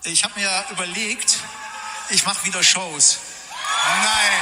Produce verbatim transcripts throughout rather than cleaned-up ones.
Ich habe mir überlegt, ich mache wieder Shows. Nein.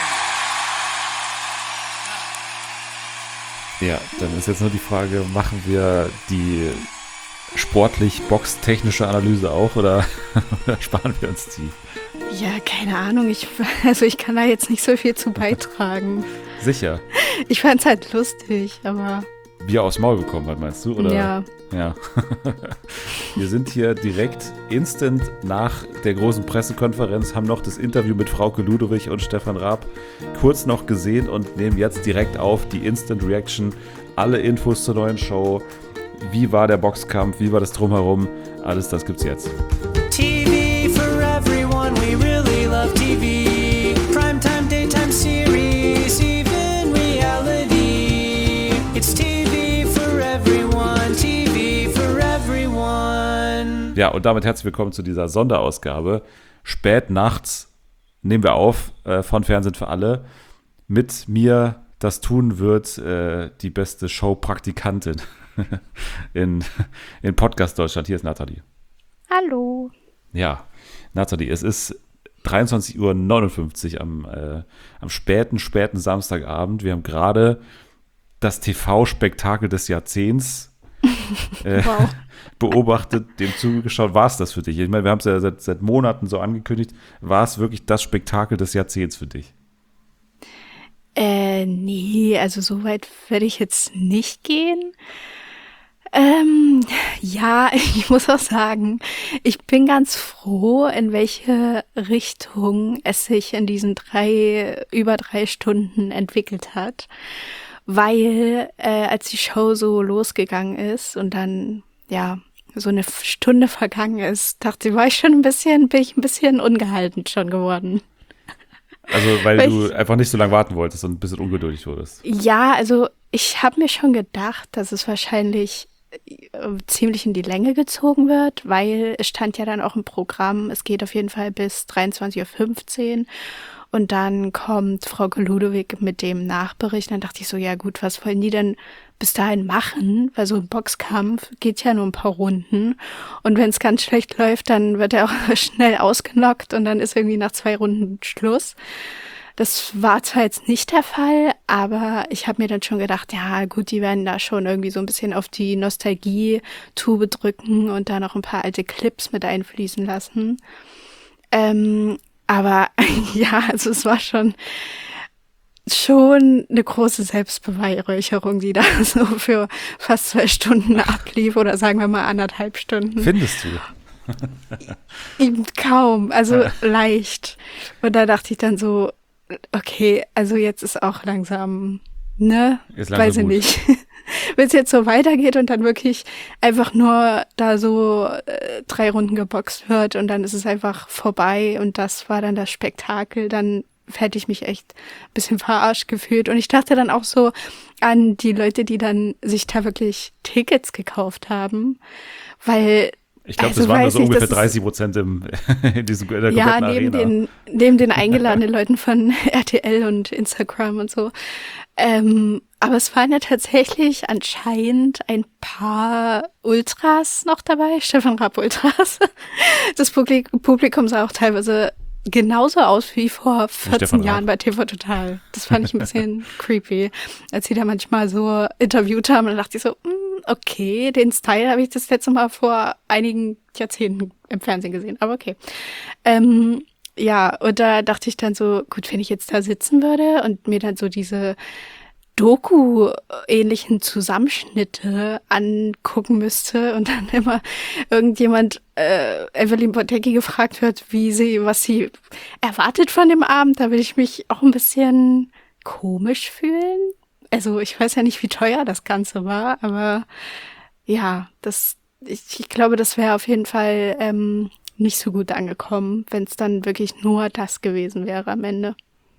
Ja, dann ist jetzt nur die Frage, machen wir die sportlich boxtechnische Analyse auch oder, oder sparen wir uns die? Ja, keine Ahnung. Ich, also ich kann da jetzt nicht so viel zu beitragen. Sicher. Ich fand's halt lustig, aber... Bier aufs Maul bekommen hat, meinst du? Oder? Ja. Ja. Wir sind hier direkt instant nach der großen Pressekonferenz, haben noch das Interview mit Frauke Ludowig und Stefan Raab kurz noch gesehen und nehmen jetzt direkt auf die Instant Reaction. Alle Infos zur neuen Show. Wie war der Boxkampf? Wie war das Drumherum? Alles das gibt's jetzt. T V for everyone, we really love T V. Primetime, daytime series, even reality. It's T V for everyone, T V for everyone. Ja, und damit herzlich willkommen zu dieser Sonderausgabe. Spät nachts nehmen wir auf äh, von Fernsehen für alle. Mit mir das tun wird äh, die beste Showpraktikantin in, in Podcast Deutschland. Hier ist Nathalie. Hallo. Ja, Nathalie, es ist dreiundzwanzig Uhr neunundfünfzig am, äh, am späten, späten Samstagabend. Wir haben gerade das T V-Spektakel des Jahrzehnts äh, Wow. beobachtet, dem zugeschaut. War es das für dich? Ich meine, wir haben es ja seit, seit Monaten so angekündigt. War es wirklich das Spektakel des Jahrzehnts für dich? Äh, nee, also so weit werde ich jetzt nicht gehen. Ähm, ja, ich muss auch sagen, ich bin ganz froh, in welche Richtung es sich in diesen drei, über drei Stunden entwickelt hat. Weil, äh, als die Show so losgegangen ist und dann, ja, so eine Stunde vergangen ist, dachte ich, war ich schon ein bisschen, bin ich ein bisschen ungehalten schon geworden. Also, weil, Weil du ich- einfach nicht so lange warten wolltest und ein bisschen ungeduldig wurdest. Ja, also ich habe mir schon gedacht, dass es wahrscheinlich äh, ziemlich in die Länge gezogen wird, weil es stand ja dann auch im Programm, es geht auf jeden Fall bis dreiundzwanzig Uhr fünfzehn und dann kommt Frau Ludowig mit dem Nachbericht. Dann dachte ich so, ja gut, was wollen die denn bis dahin machen? Weil so ein Boxkampf geht ja nur ein paar Runden und wenn es ganz schlecht läuft, dann wird er auch schnell ausgenockt und dann ist irgendwie nach zwei Runden Schluss. Das war zwar jetzt nicht der Fall, aber ich habe mir dann schon gedacht, ja gut, die werden da schon irgendwie so ein bisschen auf die Nostalgie-Tube drücken und da noch ein paar alte Clips mit einfließen lassen. Ähm, aber ja, also es war schon schon eine große Selbstbeweihräucherung, die da so für fast zwei Stunden ablief oder sagen wir mal anderthalb Stunden. Findest du? Eben kaum, also leicht. Und da dachte ich dann so, okay, also jetzt ist auch langsam, ne? Ist langsam Weiß ich gut. nicht. Wenn es jetzt so weitergeht und dann wirklich einfach nur da so äh, drei Runden geboxt wird und dann ist es einfach vorbei und das war dann das Spektakel, dann hätte ich mich echt ein bisschen verarscht gefühlt. Und ich dachte dann auch so an die Leute, die dann sich da wirklich Tickets gekauft haben, weil Ich glaube, Also das waren nur weiß so ich, ungefähr das ist- dreißig Prozent im, in diesem in der ja, kompletten neben Arena. den, neben den eingeladenen Leuten von R T L und Instagram und so. Ähm, aber es waren ja tatsächlich anscheinend ein paar Ultras noch dabei, Stefan Raab Ultras. Das Publik- Publikum sah auch teilweise genauso aus wie vor Stefan vierzehn Raab. Jahren bei T V Total. Das fand ich ein bisschen creepy, als sie da manchmal so interviewt haben. Und dann dachte ich so, mm, okay, den Style habe ich das letzte Mal vor einigen Jahrzehnten im Fernsehen gesehen. Aber okay. Ähm, ja, und da dachte ich dann so, gut, wenn ich jetzt da sitzen würde und mir dann so diese Doku-ähnlichen Zusammenschnitte angucken müsste und dann immer irgendjemand, äh, Evelyn Bodecki gefragt wird, wie sie, was sie erwartet von dem Abend, da will ich mich auch ein bisschen komisch fühlen. Also ich weiß ja nicht, wie teuer das Ganze war, aber ja, das, ich, ich glaube, das wäre auf jeden Fall ähm, nicht so gut angekommen, wenn es dann wirklich nur das gewesen wäre am Ende.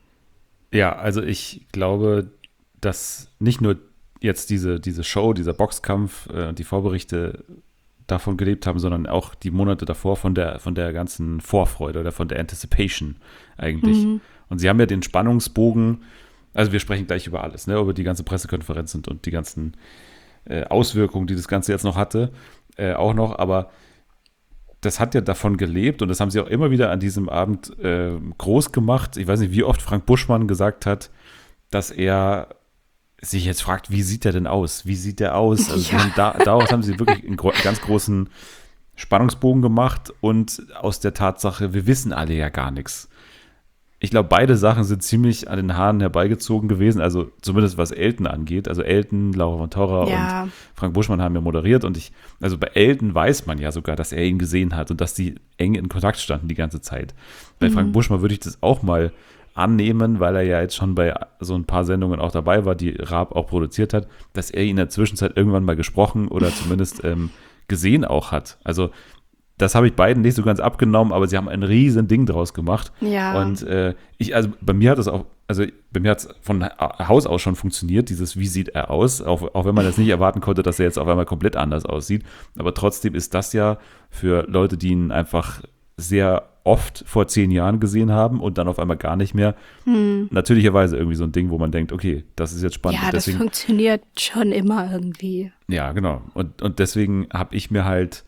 Ja, also ich glaube, dass nicht nur jetzt diese, diese Show, dieser Boxkampf äh, und die Vorberichte davon gelebt haben, sondern auch die Monate davor von der, von der ganzen Vorfreude oder von der Anticipation eigentlich. Mhm. Und sie haben ja den Spannungsbogen, also wir sprechen gleich über alles, ne, über die ganze Pressekonferenz und, und die ganzen äh, Auswirkungen, die das Ganze jetzt noch hatte, äh, auch noch, aber das hat ja davon gelebt und das haben sie auch immer wieder an diesem Abend äh, groß gemacht. Ich weiß nicht, wie oft Frank Buschmann gesagt hat, dass er sich jetzt fragt, wie sieht der denn aus? Wie sieht der aus? Also Ja. haben da, daraus haben sie wirklich einen gro- ganz großen Spannungsbogen gemacht und aus der Tatsache, wir wissen alle ja gar nichts. Ich glaube, beide Sachen sind ziemlich an den Haaren herbeigezogen gewesen, also zumindest was Elton angeht. Also Elton, Laura von Torra Ja. und Frank Buschmann haben ja moderiert und ich, also bei Elton weiß man ja sogar, dass er ihn gesehen hat und dass die eng in Kontakt standen die ganze Zeit. Bei Frank Buschmann würde ich das auch mal annehmen, weil er ja jetzt schon bei so ein paar Sendungen auch dabei war, die Raab auch produziert hat, dass er ihn in der Zwischenzeit irgendwann mal gesprochen oder zumindest ähm, gesehen auch hat. Also das habe ich beiden nicht so ganz abgenommen, aber sie haben ein riesen Ding draus gemacht. Ja. Und äh, ich, also bei mir hat es auch, also bei mir hat es von Haus aus schon funktioniert, dieses wie sieht er aus, auch, auch wenn man jetzt nicht erwarten konnte, dass er jetzt auf einmal komplett anders aussieht. Aber trotzdem ist das ja für Leute, die ihn einfach sehr oft vor zehn Jahren gesehen haben und dann auf einmal gar nicht mehr, hm. natürlicherweise irgendwie so ein Ding, wo man denkt, okay, das ist jetzt spannend. Ja, und das deswegen, funktioniert schon immer irgendwie. ja, genau. Und, und deswegen habe ich mir halt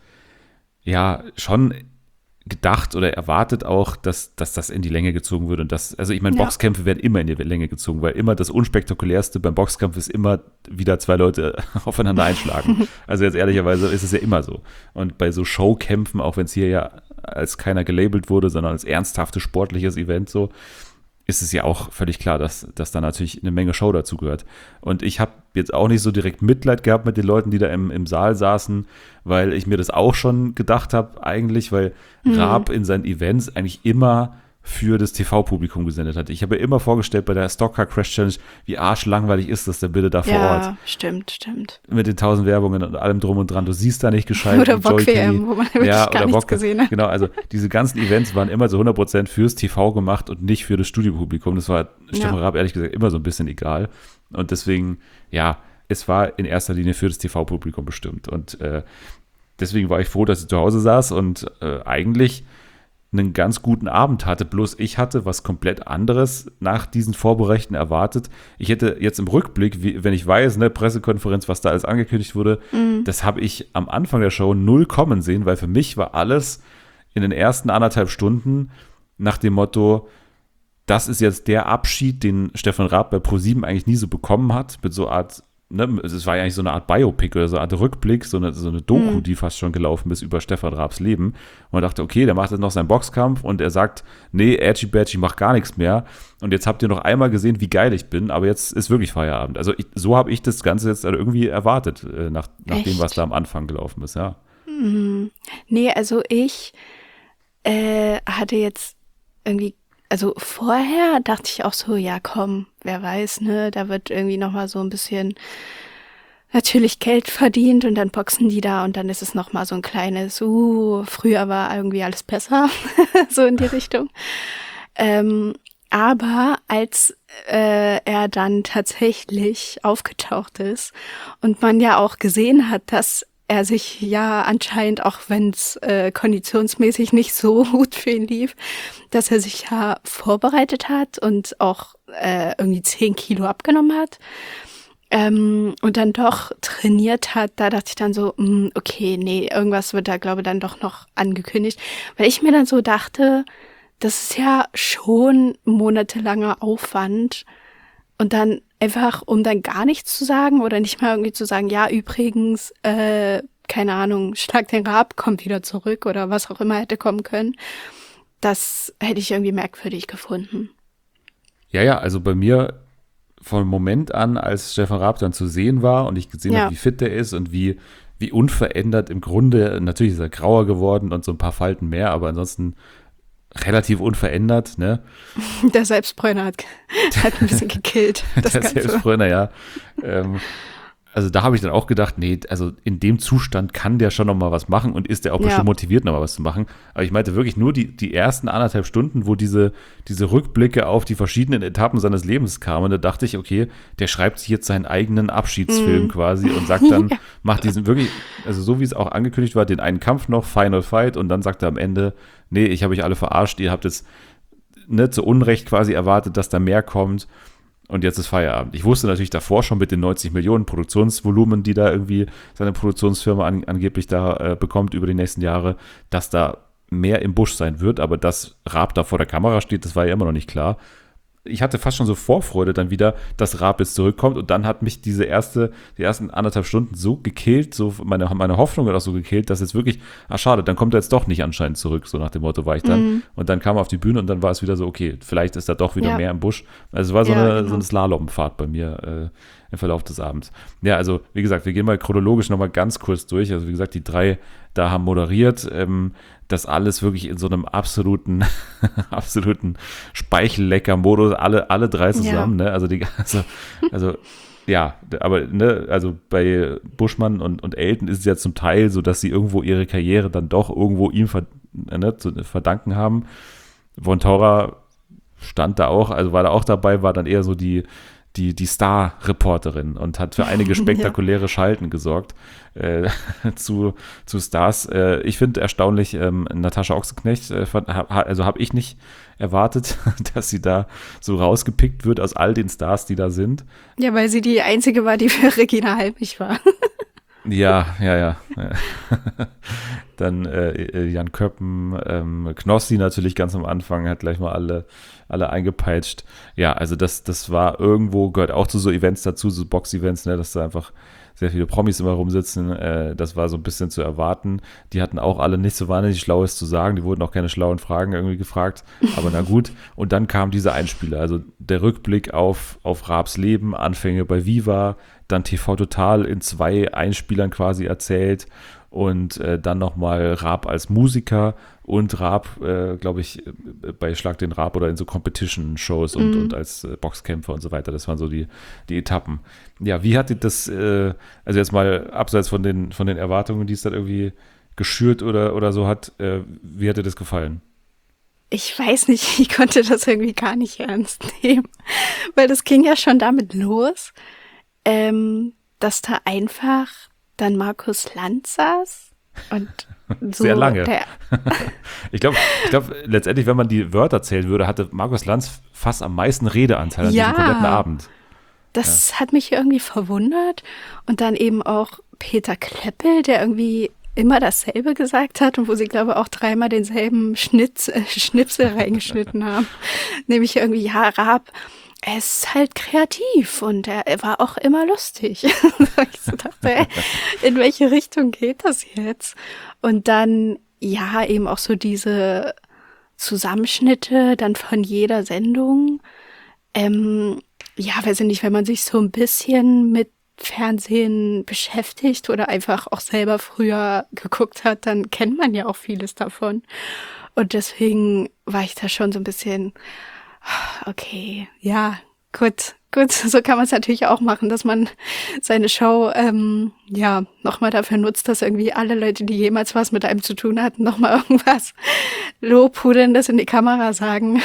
ja schon gedacht oder erwartet auch, dass, dass das in die Länge gezogen wird. Und das, also ich meine, Ja. Boxkämpfe werden immer in die Länge gezogen, weil immer das Unspektakulärste beim Boxkampf ist immer wieder zwei Leute aufeinander einschlagen. Also jetzt ehrlicherweise ist es ja immer so. Und bei so Showkämpfen, auch wenn es hier ja als keiner gelabelt wurde, sondern als ernsthaftes sportliches Event so, ist es ja auch völlig klar, dass, dass da natürlich eine Menge Show dazu gehört. Und ich habe jetzt auch nicht so direkt Mitleid gehabt mit den Leuten, die da im, im Saal saßen, weil ich mir das auch schon gedacht habe eigentlich, weil mhm. Raab in seinen Events eigentlich immer für das T V-Publikum gesendet hat. Ich habe mir immer vorgestellt bei der Stockcar Crash Challenge, wie arschlangweilig ist das denn bitte da vor Ja, Ort. stimmt, stimmt. Mit den tausend Werbungen und allem drum und dran. Du siehst da nicht gescheit. Oder wie Joey Bock-W M, Kelly. wo man wirklich ja, gar oder nichts Bock, gesehen hat. Genau, also diese ganzen Events waren immer so hundert Prozent fürs T V gemacht und nicht für das Studiopublikum. Das war Stefan Ja. Raab ehrlich gesagt immer so ein bisschen egal. Und deswegen, ja, es war in erster Linie für das T V-Publikum bestimmt. Und äh, deswegen war ich froh, dass ich zu Hause saß und äh, eigentlich einen ganz guten Abend hatte. Bloß ich hatte was komplett anderes nach diesen Vorberichten erwartet. Ich hätte jetzt im Rückblick, wie, wenn ich weiß, ne, Pressekonferenz, was da alles angekündigt wurde, mhm. das habe ich am Anfang der Show null kommen sehen, weil für mich war alles in den ersten anderthalb Stunden nach dem Motto, das ist jetzt der Abschied, den Stefan Raab bei ProSieben eigentlich nie so bekommen hat, mit so einer Art, ne, es war ja eigentlich so eine Art Biopic oder so eine Art Rückblick, so eine, so eine Doku, mhm. die fast schon gelaufen ist über Stefan Raabs Leben. Und man dachte, okay, der macht jetzt noch seinen Boxkampf und er sagt, nee, Edgy Badgy, mach gar nichts mehr. Und jetzt habt ihr noch einmal gesehen, wie geil ich bin, aber jetzt ist wirklich Feierabend. Also ich, so habe ich das Ganze jetzt irgendwie erwartet, äh, nach, nach dem, was da am Anfang gelaufen ist, ja. Mhm. Nee, also ich äh, hatte jetzt irgendwie, also vorher dachte ich auch so, ja komm, wer weiß, ne, da wird irgendwie nochmal so ein bisschen natürlich Geld verdient und dann boxen die da und dann ist es nochmal so ein kleines, uh, früher war irgendwie alles besser, so in die Richtung. Ähm, aber als äh, er dann tatsächlich aufgetaucht ist und man ja auch gesehen hat, dass er sich ja anscheinend, auch wenn es äh, konditionsmäßig nicht so gut für ihn lief, dass er sich ja vorbereitet hat und auch äh, irgendwie zehn Kilo abgenommen hat ähm, und dann doch trainiert hat. Da dachte ich dann so, mh, okay, nee, irgendwas wird da, glaube ich, dann doch noch angekündigt. Weil ich mir dann so dachte, das ist ja schon monatelanger Aufwand und dann einfach, um dann gar nichts zu sagen oder nicht mal irgendwie zu sagen, ja, übrigens, äh, keine Ahnung, Schlag den Raab, kommt wieder zurück oder was auch immer hätte kommen können. Das hätte ich irgendwie merkwürdig gefunden. Ja, ja, also bei mir vom Moment an, als Stefan Raab dann zu sehen war und ich gesehen Ja. habe, wie fit er ist und wie, wie unverändert im Grunde, natürlich ist er grauer geworden und so ein paar Falten mehr, aber ansonsten relativ unverändert, ne? Der Selbstbräuner hat, hat ein bisschen gekillt. Das Der Ganze. Selbstbräuner, ja. Ähm, also da habe ich dann auch gedacht, nee, also in dem Zustand kann der schon noch mal was machen und ist der auch Ja. bestimmt motiviert, noch mal was zu machen. Aber ich meinte wirklich nur die, die ersten anderthalb Stunden, wo diese, diese Rückblicke auf die verschiedenen Etappen seines Lebens kamen, da dachte ich, okay, der schreibt sich jetzt seinen eigenen Abschiedsfilm Mm. quasi und sagt dann, macht diesen wirklich, also so wie es auch angekündigt war, den einen Kampf noch, Final Fight, und dann sagt er am Ende, nee, ich habe euch alle verarscht, ihr habt jetzt ne, zu Unrecht quasi erwartet, dass da mehr kommt. und jetzt ist Feierabend. Ich wusste natürlich davor schon mit den neunzig Millionen Produktionsvolumen, die da irgendwie seine Produktionsfirma an, angeblich da äh, bekommt über die nächsten Jahre, dass da mehr im Busch sein wird, aber dass Raab da vor der Kamera steht, das war ja immer noch nicht klar. Ich hatte fast schon so Vorfreude dann wieder, dass Raab jetzt zurückkommt und dann hat mich diese erste, die ersten anderthalb Stunden so gekillt, so meine, meine Hoffnung hat auch so gekillt, dass jetzt wirklich, ah schade, dann kommt er jetzt doch nicht anscheinend zurück, so nach dem Motto war ich dann. Mhm. Und dann kam er auf die Bühne und dann war es wieder so, okay, vielleicht ist da doch wieder ja. mehr im Busch. Also es war so, ja, eine, genau. so eine Slalomfahrt bei mir äh, im Verlauf des Abends. Ja, also wie gesagt, wir gehen mal chronologisch nochmal ganz kurz durch. Also wie gesagt, die drei da haben moderiert, ähm, das alles wirklich in so einem absoluten, absoluten Speichellecker-Modus, alle, alle drei zusammen, ja. ne? Also die, also, also ja, aber ne, also bei Buschmann und, und Elton ist es ja zum Teil so, dass sie irgendwo ihre Karriere dann doch irgendwo ihm ver, ne, zu verdanken haben. Von Tora stand da auch, also war da auch dabei, war dann eher so die die, die Star-Reporterin und hat für einige spektakuläre ja. Schalten gesorgt äh, zu, zu Stars. Äh, ich finde erstaunlich, ähm, Natascha Ochsenknecht, äh, also habe ich nicht erwartet, dass sie da so rausgepickt wird aus all den Stars, die da sind. Ja, weil sie die einzige war, die für Regina Halmich war. Ja, ja, ja. Dann äh, Jan Köppen, ähm, Knossi natürlich ganz am Anfang, hat gleich mal alle, alle eingepeitscht. Ja, also das, das war irgendwo, gehört auch zu so Events dazu, so Box-Events, ne, dass da einfach sehr viele Promis immer rumsitzen. Äh, das war so ein bisschen zu erwarten. Die hatten auch alle nicht so wahnsinnig Schlaues zu sagen. Die wurden auch keine schlauen Fragen irgendwie gefragt. Aber na gut. Und dann kam dieser Einspieler, also der Rückblick auf, auf Raabs Leben, Anfänge bei Viva, dann T V Total in zwei Einspielern quasi erzählt und äh, dann nochmal Raab als Musiker und Raab, äh, glaube ich, bei Schlag den Raab oder in so Competition-Shows und, mhm. und als äh, Boxkämpfer und so weiter. Das waren so die, die Etappen. Ja, wie hat dir das, äh, also jetzt mal abseits von den, von den Erwartungen, die es dann irgendwie geschürt oder, oder so hat, äh, wie hat dir das gefallen? Ich weiß nicht, ich konnte das irgendwie gar nicht ernst nehmen, weil das ging ja schon damit los, ähm, dass da einfach dann Markus Lanz saß und so. Sehr lange. Der ich glaube, ich glaub, letztendlich, wenn man die Wörter zählen würde, hatte Markus Lanz fast am meisten Redeanteil an ja, diesem kompletten Abend. Das ja. hat mich irgendwie verwundert. Und dann eben auch Peter Kleppel, der irgendwie immer dasselbe gesagt hat und wo sie, glaube ich, auch dreimal denselben Schnitz, äh, Schnipsel reingeschnitten haben. Nämlich irgendwie, ja, Raab, er ist halt kreativ und er, er war auch immer lustig. Ich so dachte, ey, in welche Richtung geht das jetzt? Und dann, ja, eben auch so diese Zusammenschnitte dann von jeder Sendung. Ähm, ja, weiß ich nicht, wenn man sich so ein bisschen mit Fernsehen beschäftigt oder einfach auch selber früher geguckt hat, dann kennt man ja auch vieles davon. Und deswegen war ich da schon so ein bisschen, okay, ja, gut, gut, so kann man es natürlich auch machen, dass man seine Show, ähm, ja, nochmal dafür nutzt, dass irgendwie alle Leute, die jemals was mit einem zu tun hatten, nochmal irgendwas Lobhuderndes in die Kamera sagen,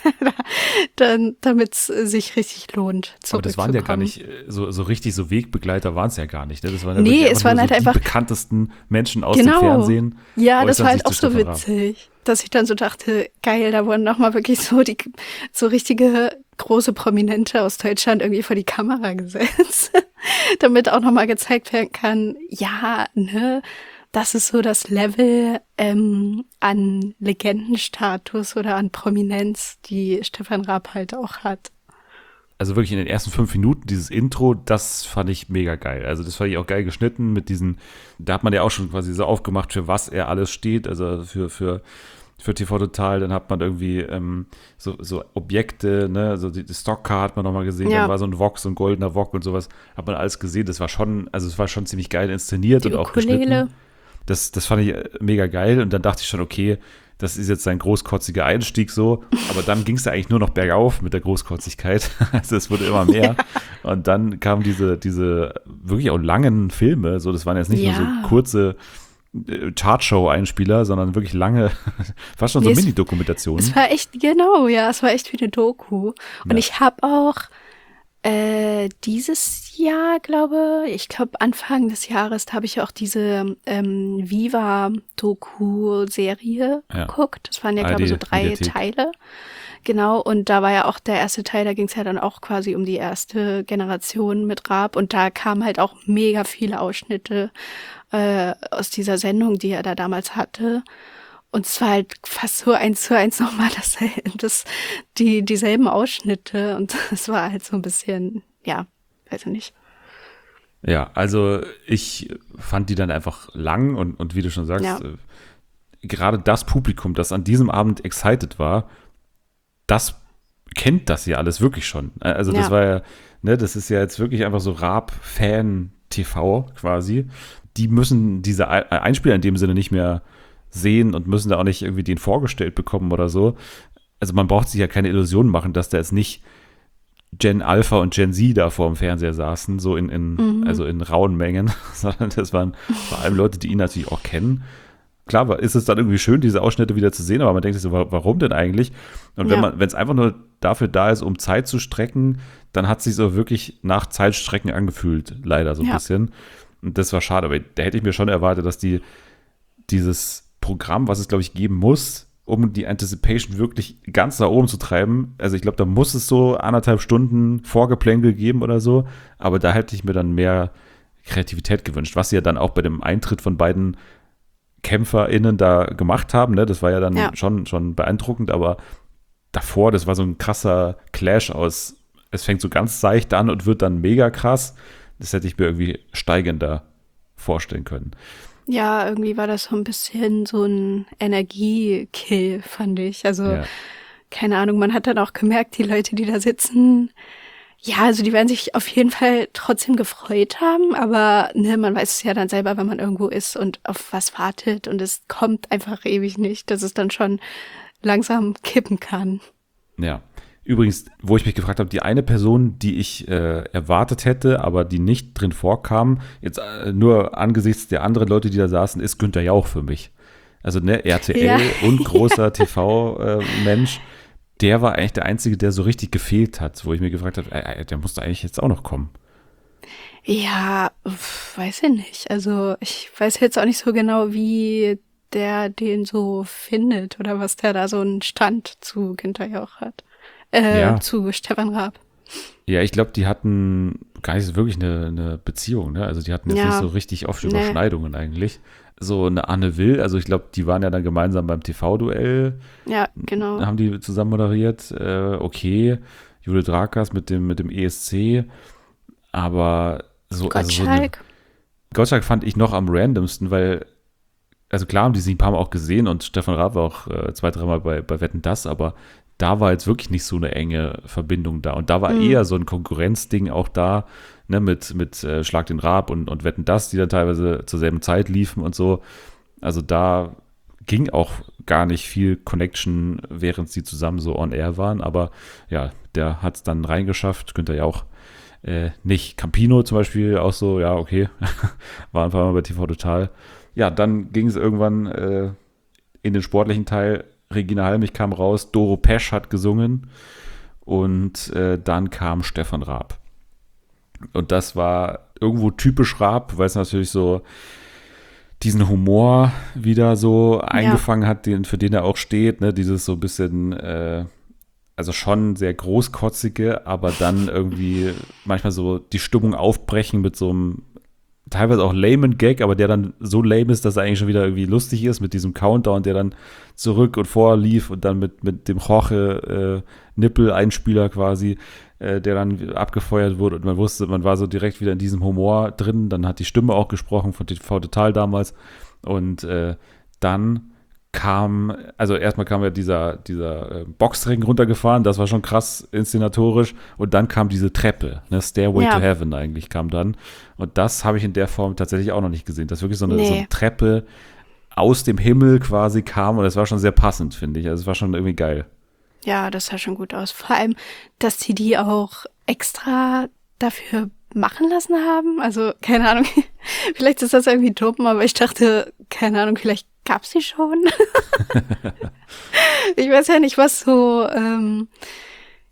dann, damit es sich richtig lohnt. Aber das waren ja gar nicht, so, so richtig so Wegbegleiter waren es ja gar nicht, ne? Das waren ja nee, es waren halt so einfach die bekanntesten Menschen aus genau. dem Fernsehen. Ja, das war halt auch so witzig, dass ich dann so dachte, geil, da wurden nochmal wirklich so die, so richtige große Prominente aus Deutschland irgendwie vor die Kamera gesetzt, damit auch nochmal gezeigt werden kann, ja, ne, das ist so das Level ähm, an Legendenstatus oder an Prominenz, die Stefan Raab halt auch hat. Also wirklich in den ersten fünf Minuten dieses Intro, das fand ich mega geil. Also das fand ich auch geil geschnitten mit diesen, da hat man ja auch schon quasi so aufgemacht, für was er alles steht, also für, für für T V Total, dann hat man irgendwie ähm, so, so Objekte, ne, so die, die Stockcar hat man nochmal gesehen, ja. Dann war so ein Wok, so ein goldener Wok und sowas, hat man alles gesehen, das war schon, also es war schon ziemlich geil inszeniert die und auch Ukulele. Geschnitten. Das, das fand ich mega geil und dann dachte ich schon, okay, das ist jetzt sein großkotziger Einstieg so, aber dann ging es ja eigentlich nur noch bergauf mit der Großkotzigkeit, also es wurde immer mehr ja. Und dann kamen diese, diese wirklich auch langen Filme, so das waren jetzt nicht ja. nur so kurze Chartshow-Einspieler, sondern wirklich lange, fast schon so nee, Mini-Dokumentationen. Es war echt, genau, ja, es war echt wie eine Doku. Und ja. ich habe auch Äh, dieses Jahr, glaube ich, glaube Anfang des Jahres, da habe ich auch diese ähm, Viva-Doku-Serie Ja. geguckt. Das waren ja, Ah, glaube ich, die so drei Mediathek. Teile. Genau, und da war ja auch der erste Teil, da ging es ja dann auch quasi um die erste Generation mit Raab und da kamen halt auch mega viele Ausschnitte äh, aus dieser Sendung, die er da damals hatte. Und es war halt fast so eins zu eins nochmal das, das, die, dieselben Ausschnitte und es war halt so ein bisschen, ja, weiß ich nicht. Ja, also ich fand die dann einfach lang und, und wie du schon sagst, Ja. äh, gerade das Publikum, das an diesem Abend excited war, das kennt das ja alles wirklich schon. Also das Ja. war ja, ne, das ist ja jetzt wirklich einfach so Raab-Fan-T V quasi. Die müssen diese Ei- Einspieler in dem Sinne nicht mehr sehen und müssen da auch nicht irgendwie den vorgestellt bekommen oder so. Also man braucht sich ja keine Illusionen machen, dass da jetzt nicht Gen Alpha und Gen Z da vor dem Fernseher saßen, so in, in Mhm. also in rauen Mengen, sondern das waren vor allem Leute, die ihn natürlich auch kennen. Klar war- ist es dann irgendwie schön, diese Ausschnitte wieder zu sehen, aber man denkt sich so, wa- warum denn eigentlich? Und wenn Ja. man, wenn es einfach nur dafür da ist, um Zeit zu strecken, dann hat es sich so wirklich nach Zeitstrecken angefühlt, leider so ein Ja. bisschen. Und das war schade, aber da hätte ich mir schon erwartet, dass die dieses Programm, was es, glaube ich, geben muss, um die Anticipation wirklich ganz nach oben zu treiben. Also ich glaube, da muss es so anderthalb Stunden Vorgeplänkel geben oder so. Aber da hätte ich mir dann mehr Kreativität gewünscht, was sie ja dann auch bei dem Eintritt von beiden KämpferInnen da gemacht haben. Ne? Das war ja dann Ja. schon, schon beeindruckend, aber davor, das war so ein krasser Clash aus, es fängt so ganz seicht an und wird dann mega krass. Das hätte ich mir irgendwie steigender vorstellen können. Ja, irgendwie war das so ein bisschen so ein Energiekill, fand ich. Also, Ja. keine Ahnung, man hat dann auch gemerkt, die Leute, die da sitzen, ja, also die werden sich auf jeden Fall trotzdem gefreut haben, aber ne, man weiß es ja dann selber, wenn man irgendwo ist und auf was wartet und es kommt einfach ewig nicht, dass es dann schon langsam kippen kann. Ja. Übrigens, wo ich mich gefragt habe, die eine Person, die ich äh, erwartet hätte, aber die nicht drin vorkam, jetzt äh, nur angesichts der anderen Leute, die da saßen, ist Günther Jauch für mich. Also ne, R T L Ja. und großer T V-Mensch, der war eigentlich der Einzige, der so richtig gefehlt hat, wo ich mir gefragt habe, äh, äh, der musste eigentlich jetzt auch noch kommen. Ja, pf, weiß ich nicht. Also ich weiß jetzt auch nicht so genau, wie der den so findet oder was der da so einen Stand zu Günther Jauch hat. Äh, Ja. zu Stefan Raab. Ja, ich glaube, die hatten gar nicht so wirklich eine, eine Beziehung, ne? Also die hatten jetzt Ja. nicht so richtig oft Nee. Überschneidungen eigentlich. So eine Anne Will, also ich glaube, die waren ja dann gemeinsam beim T V-Duell, Ja, genau. haben die zusammen moderiert. Äh, okay, Judith Rakers mit dem, mit dem E S C, aber so, also so eine, Gottschalk. Gottschalk fand ich noch am randomsten, weil, also klar haben die sich ein paar Mal auch gesehen und Stefan Raab war auch äh, zwei, dreimal bei, bei Wetten, das, aber da war jetzt wirklich nicht so eine enge Verbindung da. Und da war Mhm. eher so ein Konkurrenzding auch da, ne, mit, mit äh, Schlag den Raab und, und Wetten, das, die dann teilweise zur selben Zeit liefen und so. Also da ging auch gar nicht viel Connection, während sie zusammen so on air waren. Aber ja, der hat es dann reingeschafft. Günther ja auch äh, nicht. Campino zum Beispiel auch so, ja, okay. War ein paar Mal bei T V Total. Ja, dann ging es irgendwann äh, in den sportlichen Teil. Regina Halmich kam raus, Doro Pesch hat gesungen und äh, dann kam Stefan Raab. Und das war irgendwo typisch Raab, weil es natürlich so diesen Humor wieder so eingefangen hat, den, für den er auch steht, ne? Dieses so ein bisschen, äh, also schon sehr großkotzige, aber dann irgendwie manchmal so die Stimmung aufbrechen mit so einem teilweise auch lamen Gag, aber der dann so lame ist, dass er eigentlich schon wieder irgendwie lustig ist mit diesem Countdown, der dann zurück und vor lief und dann mit, mit dem Jorge-Nippel-Einspieler quasi, äh, der dann abgefeuert wurde und man wusste, man war so direkt wieder in diesem Humor drin, dann hat die Stimme auch gesprochen von T V Total damals und äh, dann kam, also erstmal kam ja dieser, dieser äh, Boxring runtergefahren, das war schon krass inszenatorisch und dann kam diese Treppe, ne, Stairway Ja. to Heaven eigentlich kam dann und das habe ich in der Form tatsächlich auch noch nicht gesehen, dass wirklich so eine, Nee. so eine Treppe aus dem Himmel quasi kam und das war schon sehr passend, finde ich, also es war schon irgendwie geil. Ja, das sah schon gut aus. Vor allem, dass sie die auch extra dafür machen lassen haben. Also, keine Ahnung, vielleicht ist das irgendwie dumm, aber ich dachte, keine Ahnung, vielleicht gab's die schon. Ich weiß ja nicht, was so, ähm,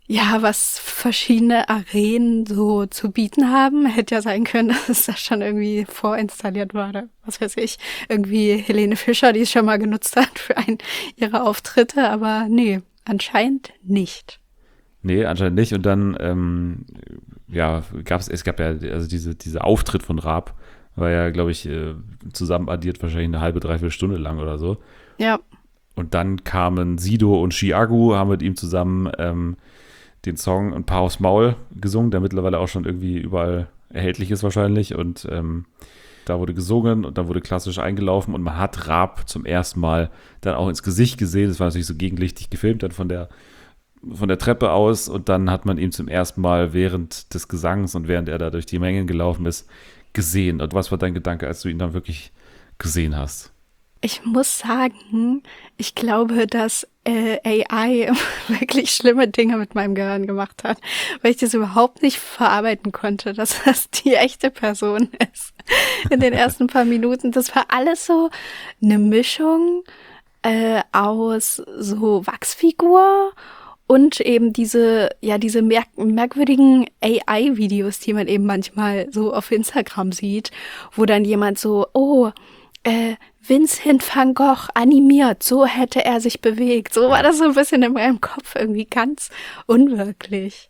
Ja, was verschiedene Arenen so zu bieten haben, hätte ja sein können, dass es da schon irgendwie vorinstalliert war oder was weiß ich. Irgendwie Helene Fischer, die es schon mal genutzt hat für einen ihrer Auftritte, aber nee, anscheinend nicht. Nee, anscheinend nicht. Und dann, ähm, ja, gab es, es gab ja, also diese, dieser Auftritt von Raab war ja, glaube ich, äh, zusammen addiert wahrscheinlich eine halbe, dreiviertel Stunde lang oder so. Ja. Und dann kamen Sido und Chiagu, haben mit ihm zusammen ähm, den Song Ein Paar aufs Maul gesungen, der mittlerweile auch schon irgendwie überall erhältlich ist wahrscheinlich. Und ähm, da wurde gesungen und dann wurde klassisch eingelaufen und man hat Raab zum ersten Mal dann auch ins Gesicht gesehen. Das war natürlich so gegenlichtig gefilmt, dann von der, von der Treppe aus. Und dann hat man ihn zum ersten Mal während des Gesangs und während er da durch die Mengen gelaufen ist, gesehen. Und was war dein Gedanke, als du ihn dann wirklich gesehen hast? Ich muss sagen, ich glaube, dass äh, A I wirklich schlimme Dinge mit meinem Gehirn gemacht hat, weil ich das überhaupt nicht verarbeiten konnte, dass das die echte Person ist. In den ersten paar Minuten, das war alles so eine Mischung äh, aus so Wachsfigur und eben diese, ja, diese merk- merkwürdigen A I-Videos, die man eben manchmal so auf Instagram sieht, wo dann jemand so, oh, äh, Vincent van Gogh animiert, so hätte er sich bewegt. So war das so ein bisschen in meinem Kopf irgendwie ganz unwirklich.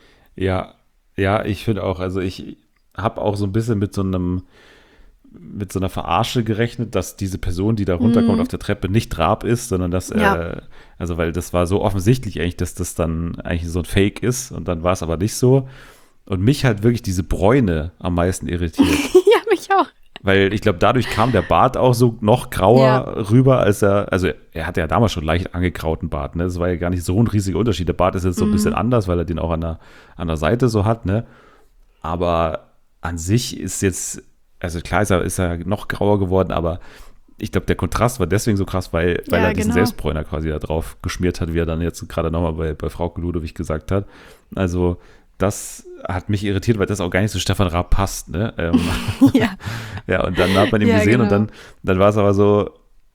Ja, ja, ich finde auch, also ich habe auch so ein bisschen mit so einem, mit so einer Verarsche gerechnet, dass diese Person, die da runterkommt Mhm. auf der Treppe, nicht Raab ist, sondern dass Ja. er, also weil das war so offensichtlich eigentlich, dass das dann eigentlich so ein Fake ist und dann war es aber nicht so. Und mich hat wirklich diese Bräune am meisten irritiert. Ja, mich auch. Weil ich glaube, dadurch kam der Bart auch so noch grauer Ja. rüber, als er, also er hatte ja damals schon leicht angegrauten Bart, ne? Das war ja gar nicht so ein riesiger Unterschied. Der Bart ist jetzt so ein bisschen anders, weil er den auch an der, an der Seite so hat, ne? Aber an sich ist jetzt, also klar ist er, ist er noch grauer geworden, aber ich glaube, der Kontrast war deswegen so krass, weil, weil Ja, er diesen genau. Selbstbräuner quasi da drauf geschmiert hat, wie er dann jetzt gerade nochmal bei, bei Frauke Ludewig gesagt hat. Also das hat mich irritiert, weil das auch gar nicht zu Stefan Raab passt, ne? Ähm, Ja. ja, und dann hat man ihn Ja, gesehen genau. und dann, dann war es aber so,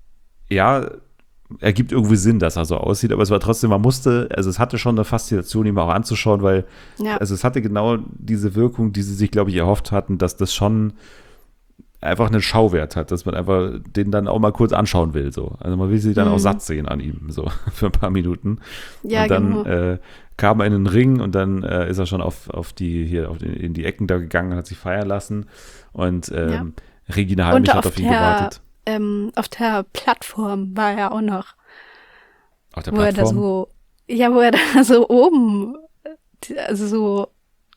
ja, ergibt irgendwie Sinn, dass er so aussieht, aber es war trotzdem, man musste, also es hatte schon eine Faszination, ihn auch anzuschauen, weil, Ja. also es hatte genau diese Wirkung, die sie sich, glaube ich, erhofft hatten, dass das schon einfach einen Schauwert hat, dass man einfach den dann auch mal kurz anschauen will, so. Also man will sich dann auch Mhm. satt sehen an ihm, so, für ein paar Minuten. Ja, und dann genau. äh, kam er in den Ring und dann äh, ist er schon auf, auf die, hier, auf die, in die Ecken da gegangen und hat sich feiern lassen. Und ähm, Regina Halmich Und hat auf auf ihn der, gewartet. ähm, auf der Plattform war er auch noch, Auf der wo er da Plattform. so, ja, wo er da so oben, also so,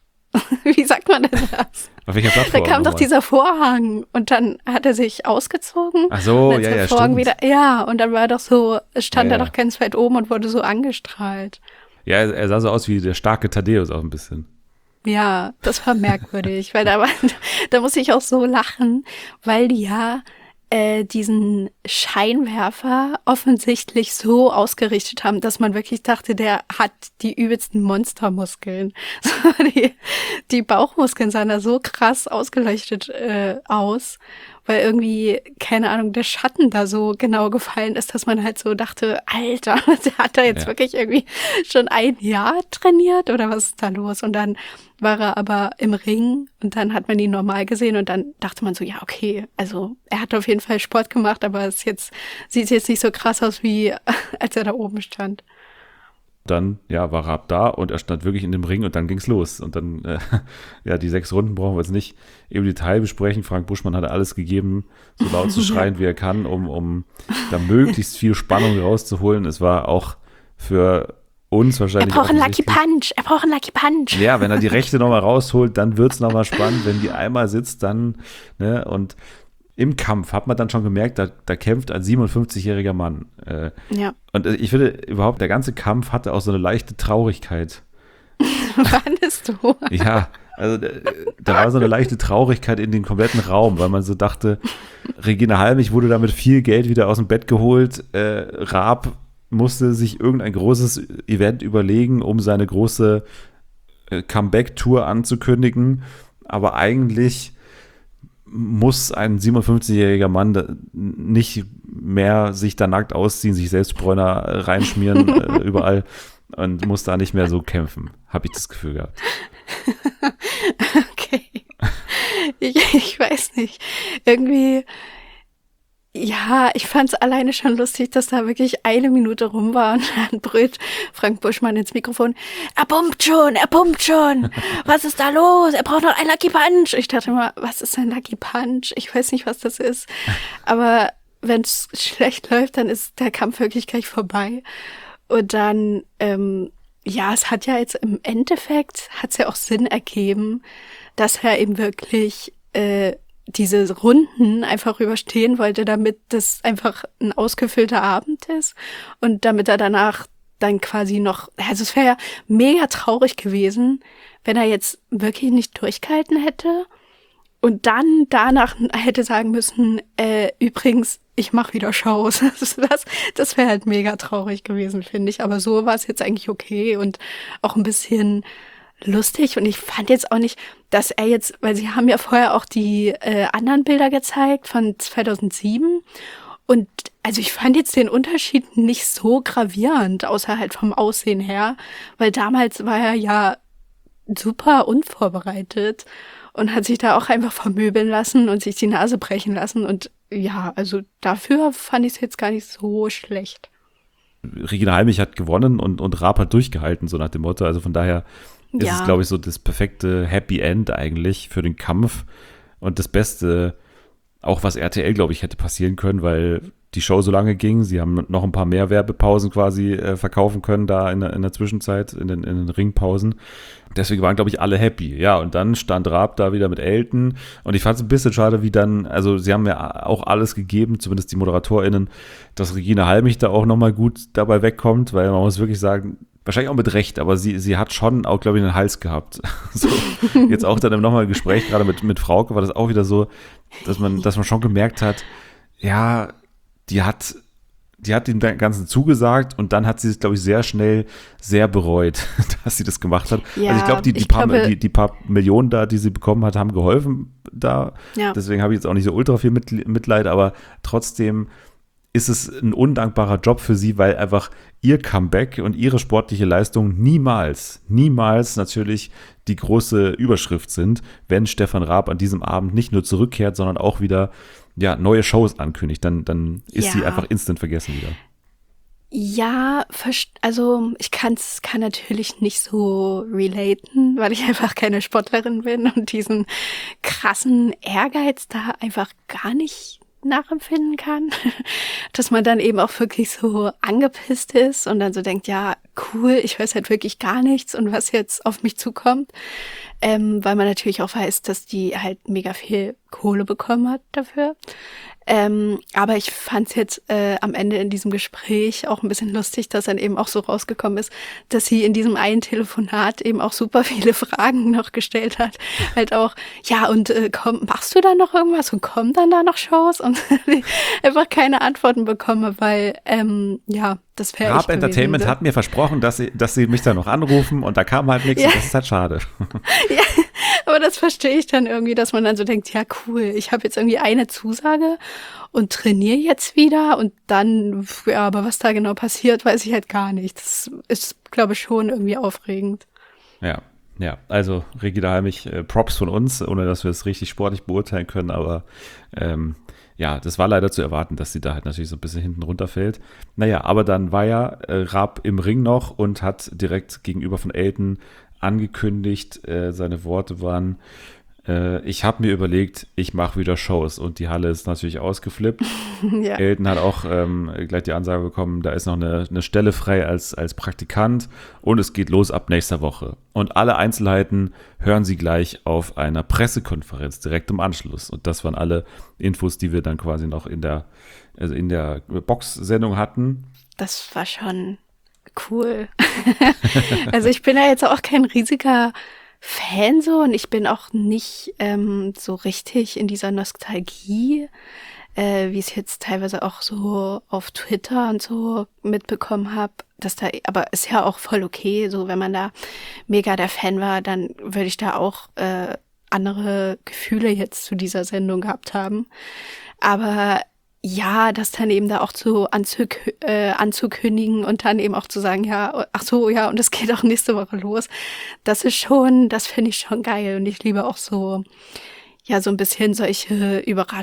wie sagt man denn das? Auf welcher Da Plattform? kam doch nochmal? dieser Vorhang und dann hat er sich ausgezogen. Ach so, und als ja, der ja, Vorhang stimmt. wieder, ja, und dann war er doch so, stand Ja, er ja. doch ganz weit oben und wurde so angestrahlt. Ja, er, er sah so aus wie der starke Thaddeus auch ein bisschen. Ja, das war merkwürdig, weil da war, da muss ich auch so lachen, weil die ja äh, diesen Scheinwerfer offensichtlich so ausgerichtet haben, dass man wirklich dachte, der hat die übelsten Monstermuskeln. So, die, die Bauchmuskeln sahen da so krass ausgeleuchtet äh, aus, weil irgendwie, keine Ahnung, der Schatten da so genau gefallen ist, dass man halt so dachte, Alter, der hat da jetzt Ja. wirklich irgendwie schon ein Jahr trainiert oder was ist da los? Und dann war er aber im Ring und dann hat man ihn normal gesehen und dann dachte man so, ja, okay, also er hat auf jeden Fall Sport gemacht, aber es jetzt, sieht jetzt nicht so krass aus, wie als er da oben stand. Dann, ja, war Raab da und er stand wirklich in dem Ring und dann ging's los. Und dann, äh, ja, die sechs Runden brauchen wir jetzt nicht im Detail besprechen. Frank Buschmann hat alles gegeben, so laut zu schreien, wie er kann, um, um da möglichst viel Spannung rauszuholen. Es war auch für uns Er wahrscheinlich braucht einen Lucky offensichtlich- Punch, er braucht einen Lucky Punch. Ja, wenn er die rechte nochmal rausholt, dann wird's nochmal spannend. Wenn die einmal sitzt, dann, ne, und im Kampf hat man dann schon gemerkt, da, da kämpft ein siebenundfünfzigjähriger Mann. Äh, Ja, und äh, ich finde überhaupt, der ganze Kampf hatte auch so eine leichte Traurigkeit. fandest du? Ja, also äh, da war so eine leichte Traurigkeit in den kompletten Raum, weil man so dachte, Regina Halmich wurde damit viel Geld wieder aus dem Bett geholt. Äh, Raab musste sich irgendein großes Event überlegen, um seine große äh, Comeback-Tour anzukündigen. Aber eigentlich muss ein siebenundfünfzigjähriger Mann da nicht mehr sich da nackt ausziehen, sich selbst Bräuner äh, reinschmieren äh, überall, und muss da nicht mehr so kämpfen, habe ich das Gefühl gehabt. Okay. Ich, ich weiß nicht. Irgendwie, ja, ich fand es alleine schon lustig, dass da wirklich eine Minute rum war und dann brüllt Frank Buschmann ins Mikrofon, er pumpt schon, er pumpt schon, was ist da los? Er braucht noch einen Lucky Punch. Ich dachte immer, was ist ein Lucky Punch? Ich weiß nicht, was das ist. Aber wenn es schlecht läuft, dann ist der Kampf wirklich gleich vorbei. Und dann, ähm, ja, es hat ja jetzt im Endeffekt, hat es ja auch Sinn ergeben, dass er eben wirklich äh, diese Runden einfach überstehen wollte, damit das einfach ein ausgefüllter Abend ist und damit er danach dann quasi noch, also es wäre ja mega traurig gewesen, wenn er jetzt wirklich nicht durchgehalten hätte und dann danach hätte sagen müssen, äh, übrigens, ich mache wieder Shows. Das, das, das wäre halt mega traurig gewesen, finde ich. Aber so war es jetzt eigentlich okay und auch ein bisschen lustig. Und ich fand jetzt auch nicht, dass er jetzt, weil sie haben ja vorher auch die äh, anderen Bilder gezeigt von zweitausendsieben. Und also ich fand jetzt den Unterschied nicht so gravierend, außer halt vom Aussehen her. Weil damals war er ja super unvorbereitet und hat sich da auch einfach vermöbeln lassen und sich die Nase brechen lassen. Und ja, also dafür fand ich es jetzt gar nicht so schlecht. Regina Halmich hat gewonnen und, und Raab hat durchgehalten, so nach dem Motto. Also von daher ist ja. es, glaube ich, so das perfekte Happy End eigentlich für den Kampf und das Beste, auch was R T L, glaube ich, hätte passieren können, weil die Show so lange ging. Sie haben noch ein paar mehr Werbepausen quasi äh, verkaufen können da in der, in der Zwischenzeit, in den, in den Ringpausen. Deswegen waren, glaube ich, alle happy. Ja, und dann stand Raab da wieder mit Elton. Und ich fand es ein bisschen schade, wie dann, also sie haben ja auch alles gegeben, zumindest die ModeratorInnen, dass Regina Halmich da auch nochmal gut dabei wegkommt, weil man muss wirklich sagen, wahrscheinlich auch mit Recht, aber sie, sie hat schon auch, glaube ich, einen Hals gehabt. So, jetzt auch dann im nochmal Gespräch, gerade mit, mit Frauke, war das auch wieder so, dass man, dass man schon gemerkt hat, ja, die hat, die hat dem Ganzen zugesagt und dann hat sie es, glaube ich, sehr schnell sehr bereut, dass sie das gemacht hat. Ja, also ich glaube, die, die, ich paar, glaube, die, die paar Millionen da, die sie bekommen hat, haben geholfen da. Ja. Deswegen habe ich jetzt auch nicht so ultra viel Mitleid, aber trotzdem ist es ein undankbarer Job für sie, weil einfach ihr Comeback und ihre sportliche Leistung niemals, niemals natürlich die große Überschrift sind, wenn Stefan Raab an diesem Abend nicht nur zurückkehrt, sondern auch wieder ja, neue Shows ankündigt, dann, dann ist Ja. sie einfach instant vergessen wieder. Ja, verst- also ich kann's, kann natürlich nicht so relaten, weil ich einfach keine Sportlerin bin und diesen krassen Ehrgeiz da einfach gar nicht nachempfinden kann, dass man dann eben auch wirklich so angepisst ist und dann so denkt, ja, cool, ich weiß halt wirklich gar nichts und was jetzt auf mich zukommt, ähm, weil man natürlich auch weiß, dass die halt mega viel Kohle bekommen hat dafür. Ähm, aber ich fand es jetzt äh, am Ende in diesem Gespräch auch ein bisschen lustig, dass dann eben auch so rausgekommen ist, dass sie in diesem einen Telefonat eben auch super viele Fragen noch gestellt hat. Halt auch, ja, und äh, komm, machst du da noch irgendwas und kommen dann da noch Shows? Und einfach keine Antworten bekomme, weil, ähm, ja, das wäre Raab Entertainment hat mir versprochen, dass sie, dass sie mich da noch anrufen und da kam halt nichts Ja. und das ist halt schade. Ja, aber das verstehe ich dann irgendwie, dass man dann so denkt, ja cool, ich habe jetzt irgendwie eine Zusage und trainiere jetzt wieder und dann, ja, aber was da genau passiert, weiß ich halt gar nicht. Das ist, glaube ich, schon irgendwie aufregend. Ja, ja, also Regina Halmich, äh, Props von uns, ohne dass wir es richtig sportlich beurteilen können, aber ähm, ja, das war leider zu erwarten, dass sie da halt natürlich so ein bisschen hinten runterfällt. Naja, aber dann war ja äh, Raab im Ring noch und hat direkt gegenüber von Elton angekündigt, äh, seine Worte waren, äh, ich habe mir überlegt, ich mache wieder Shows und die Halle ist natürlich ausgeflippt. Ja. Elton hat auch ähm, gleich die Ansage bekommen, da ist noch eine, eine Stelle frei als, als Praktikant und es geht los ab nächster Woche. Und alle Einzelheiten hören Sie gleich auf einer Pressekonferenz direkt im Anschluss. Und das waren alle Infos, die wir dann quasi noch in der, also in der Box-Sendung hatten. Das war schon cool. Also ich bin ja jetzt auch kein riesiger Fan so und ich bin auch nicht ähm, so richtig in dieser Nostalgie, äh, wie ich es jetzt teilweise auch so auf Twitter und so mitbekommen habe, dass da, aber ist ja auch voll okay, so wenn man da mega der Fan war, dann würde ich da auch äh, andere Gefühle jetzt zu dieser Sendung gehabt haben. Aber ja, das dann eben da auch zu anzuk äh, anzukündigen und dann eben auch zu sagen, ja, ach so, ja, und es geht auch nächste Woche los. Das ist schon, das finde ich schon geil und ich liebe auch so, ja, so ein bisschen solche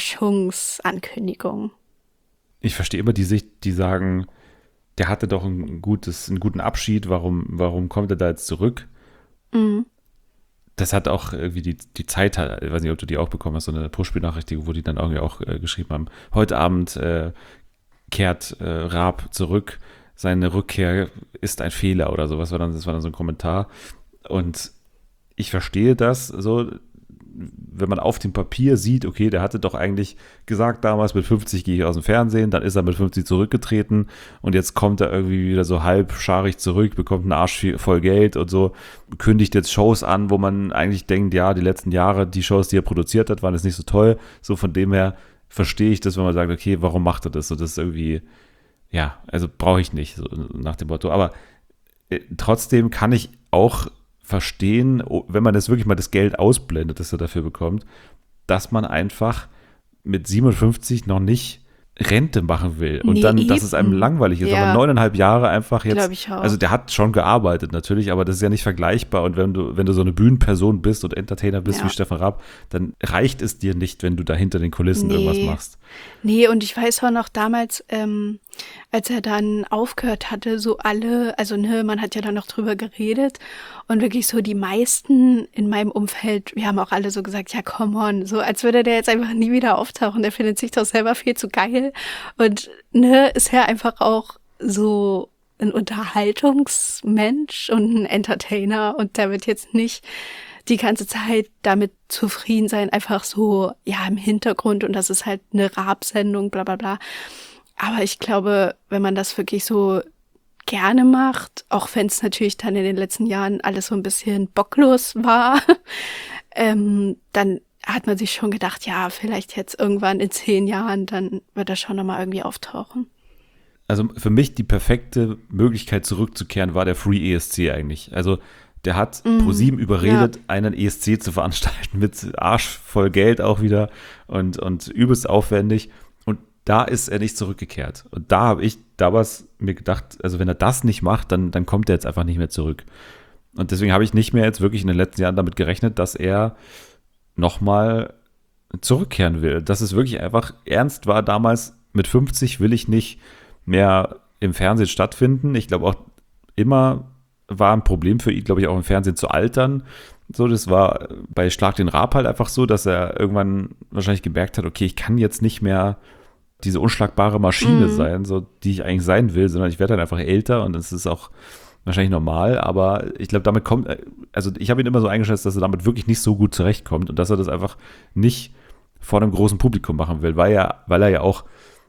Überraschungsankündigungen. Ich verstehe immer die Sicht, die sagen, der hatte doch ein gutes, einen guten Abschied, warum, warum kommt er da jetzt zurück? Mhm. Das hat auch irgendwie die, die Zeit, ich weiß nicht, ob du die auch bekommen hast, so eine Push-Benachrichtigung, wo die dann irgendwie auch äh, geschrieben haben, heute Abend äh, kehrt äh, Raab zurück, seine Rückkehr ist ein Fehler oder sowas, war dann, das war dann so ein Kommentar. Und ich verstehe das so, wenn man auf dem Papier sieht, okay, der hatte doch eigentlich gesagt damals, mit fünfzig gehe ich aus dem Fernsehen, dann ist er mit fünfzig zurückgetreten und jetzt kommt er irgendwie wieder so halbscharig zurück, bekommt einen Arsch voll Geld und so, kündigt jetzt Shows an, wo man eigentlich denkt, ja, die letzten Jahre, die Shows, die er produziert hat, waren jetzt nicht so toll. So von dem her verstehe ich das, wenn man sagt, okay, warum macht er das? So, das ist irgendwie, ja, also brauche ich nicht, so nach dem Motto. Aber äh, trotzdem kann ich auch verstehen, wenn man das wirklich mal das Geld ausblendet, das er dafür bekommt, dass man einfach mit siebenundfünfzig noch nicht Rente machen will und Nee, dann, eben. dass es einem langweilig ist, Ja. aber neuneinhalb Jahre einfach jetzt, Glaub ich auch. also der hat schon gearbeitet natürlich, aber das ist ja nicht vergleichbar und wenn du, wenn du so eine Bühnenperson bist und Entertainer bist Ja. wie Stefan Raab, dann reicht es dir nicht, wenn du da hinter den Kulissen Nee. irgendwas machst. Nee, und ich weiß auch noch damals, ähm, als er dann aufgehört hatte, so alle, also ne, man hat ja dann noch drüber geredet und wirklich so die meisten in meinem Umfeld, wir haben auch alle so gesagt, ja, come on, so als würde der jetzt einfach nie wieder auftauchen, der findet sich doch selber viel zu geil und ne, ist ja einfach auch so ein Unterhaltungsmensch und ein Entertainer und der wird jetzt nicht die ganze Zeit damit zufrieden sein, einfach so, ja, im Hintergrund und das ist halt eine Raab-Sendung, bla bla bla. Aber ich glaube, wenn man das wirklich so gerne macht, auch wenn es natürlich dann in den letzten Jahren alles so ein bisschen bocklos war, ähm, dann hat man sich schon gedacht, ja, vielleicht jetzt irgendwann in zehn Jahren, dann wird er schon nochmal irgendwie auftauchen. Also für mich die perfekte Möglichkeit zurückzukehren war der Free E S C eigentlich. Also der hat Mhm. ProSieben überredet, Ja. einen E S C zu veranstalten mit Arsch voll Geld auch wieder und, und übelst aufwendig. Und da ist er nicht zurückgekehrt. Und da habe ich damals mir gedacht, also wenn er das nicht macht, dann, dann kommt er jetzt einfach nicht mehr zurück. Und deswegen habe ich nicht mehr jetzt wirklich in den letzten Jahren damit gerechnet, dass er nochmal zurückkehren will. Dass es wirklich einfach ernst war damals, mit fünfzig will ich nicht mehr im Fernsehen stattfinden. Ich glaube auch immer war ein Problem für ihn, glaube ich, auch im Fernsehen zu altern. So, das war bei Schlag den Raab halt einfach so, dass er irgendwann wahrscheinlich gemerkt hat, okay, ich kann jetzt nicht mehr diese unschlagbare Maschine Mhm. sein, so die ich eigentlich sein will, sondern ich werde dann einfach älter und das ist auch wahrscheinlich normal, aber ich glaube, damit kommt, also ich habe ihn immer so eingeschätzt, dass er damit wirklich nicht so gut zurechtkommt und dass er das einfach nicht vor einem großen Publikum machen will, weil er, weil er ja auch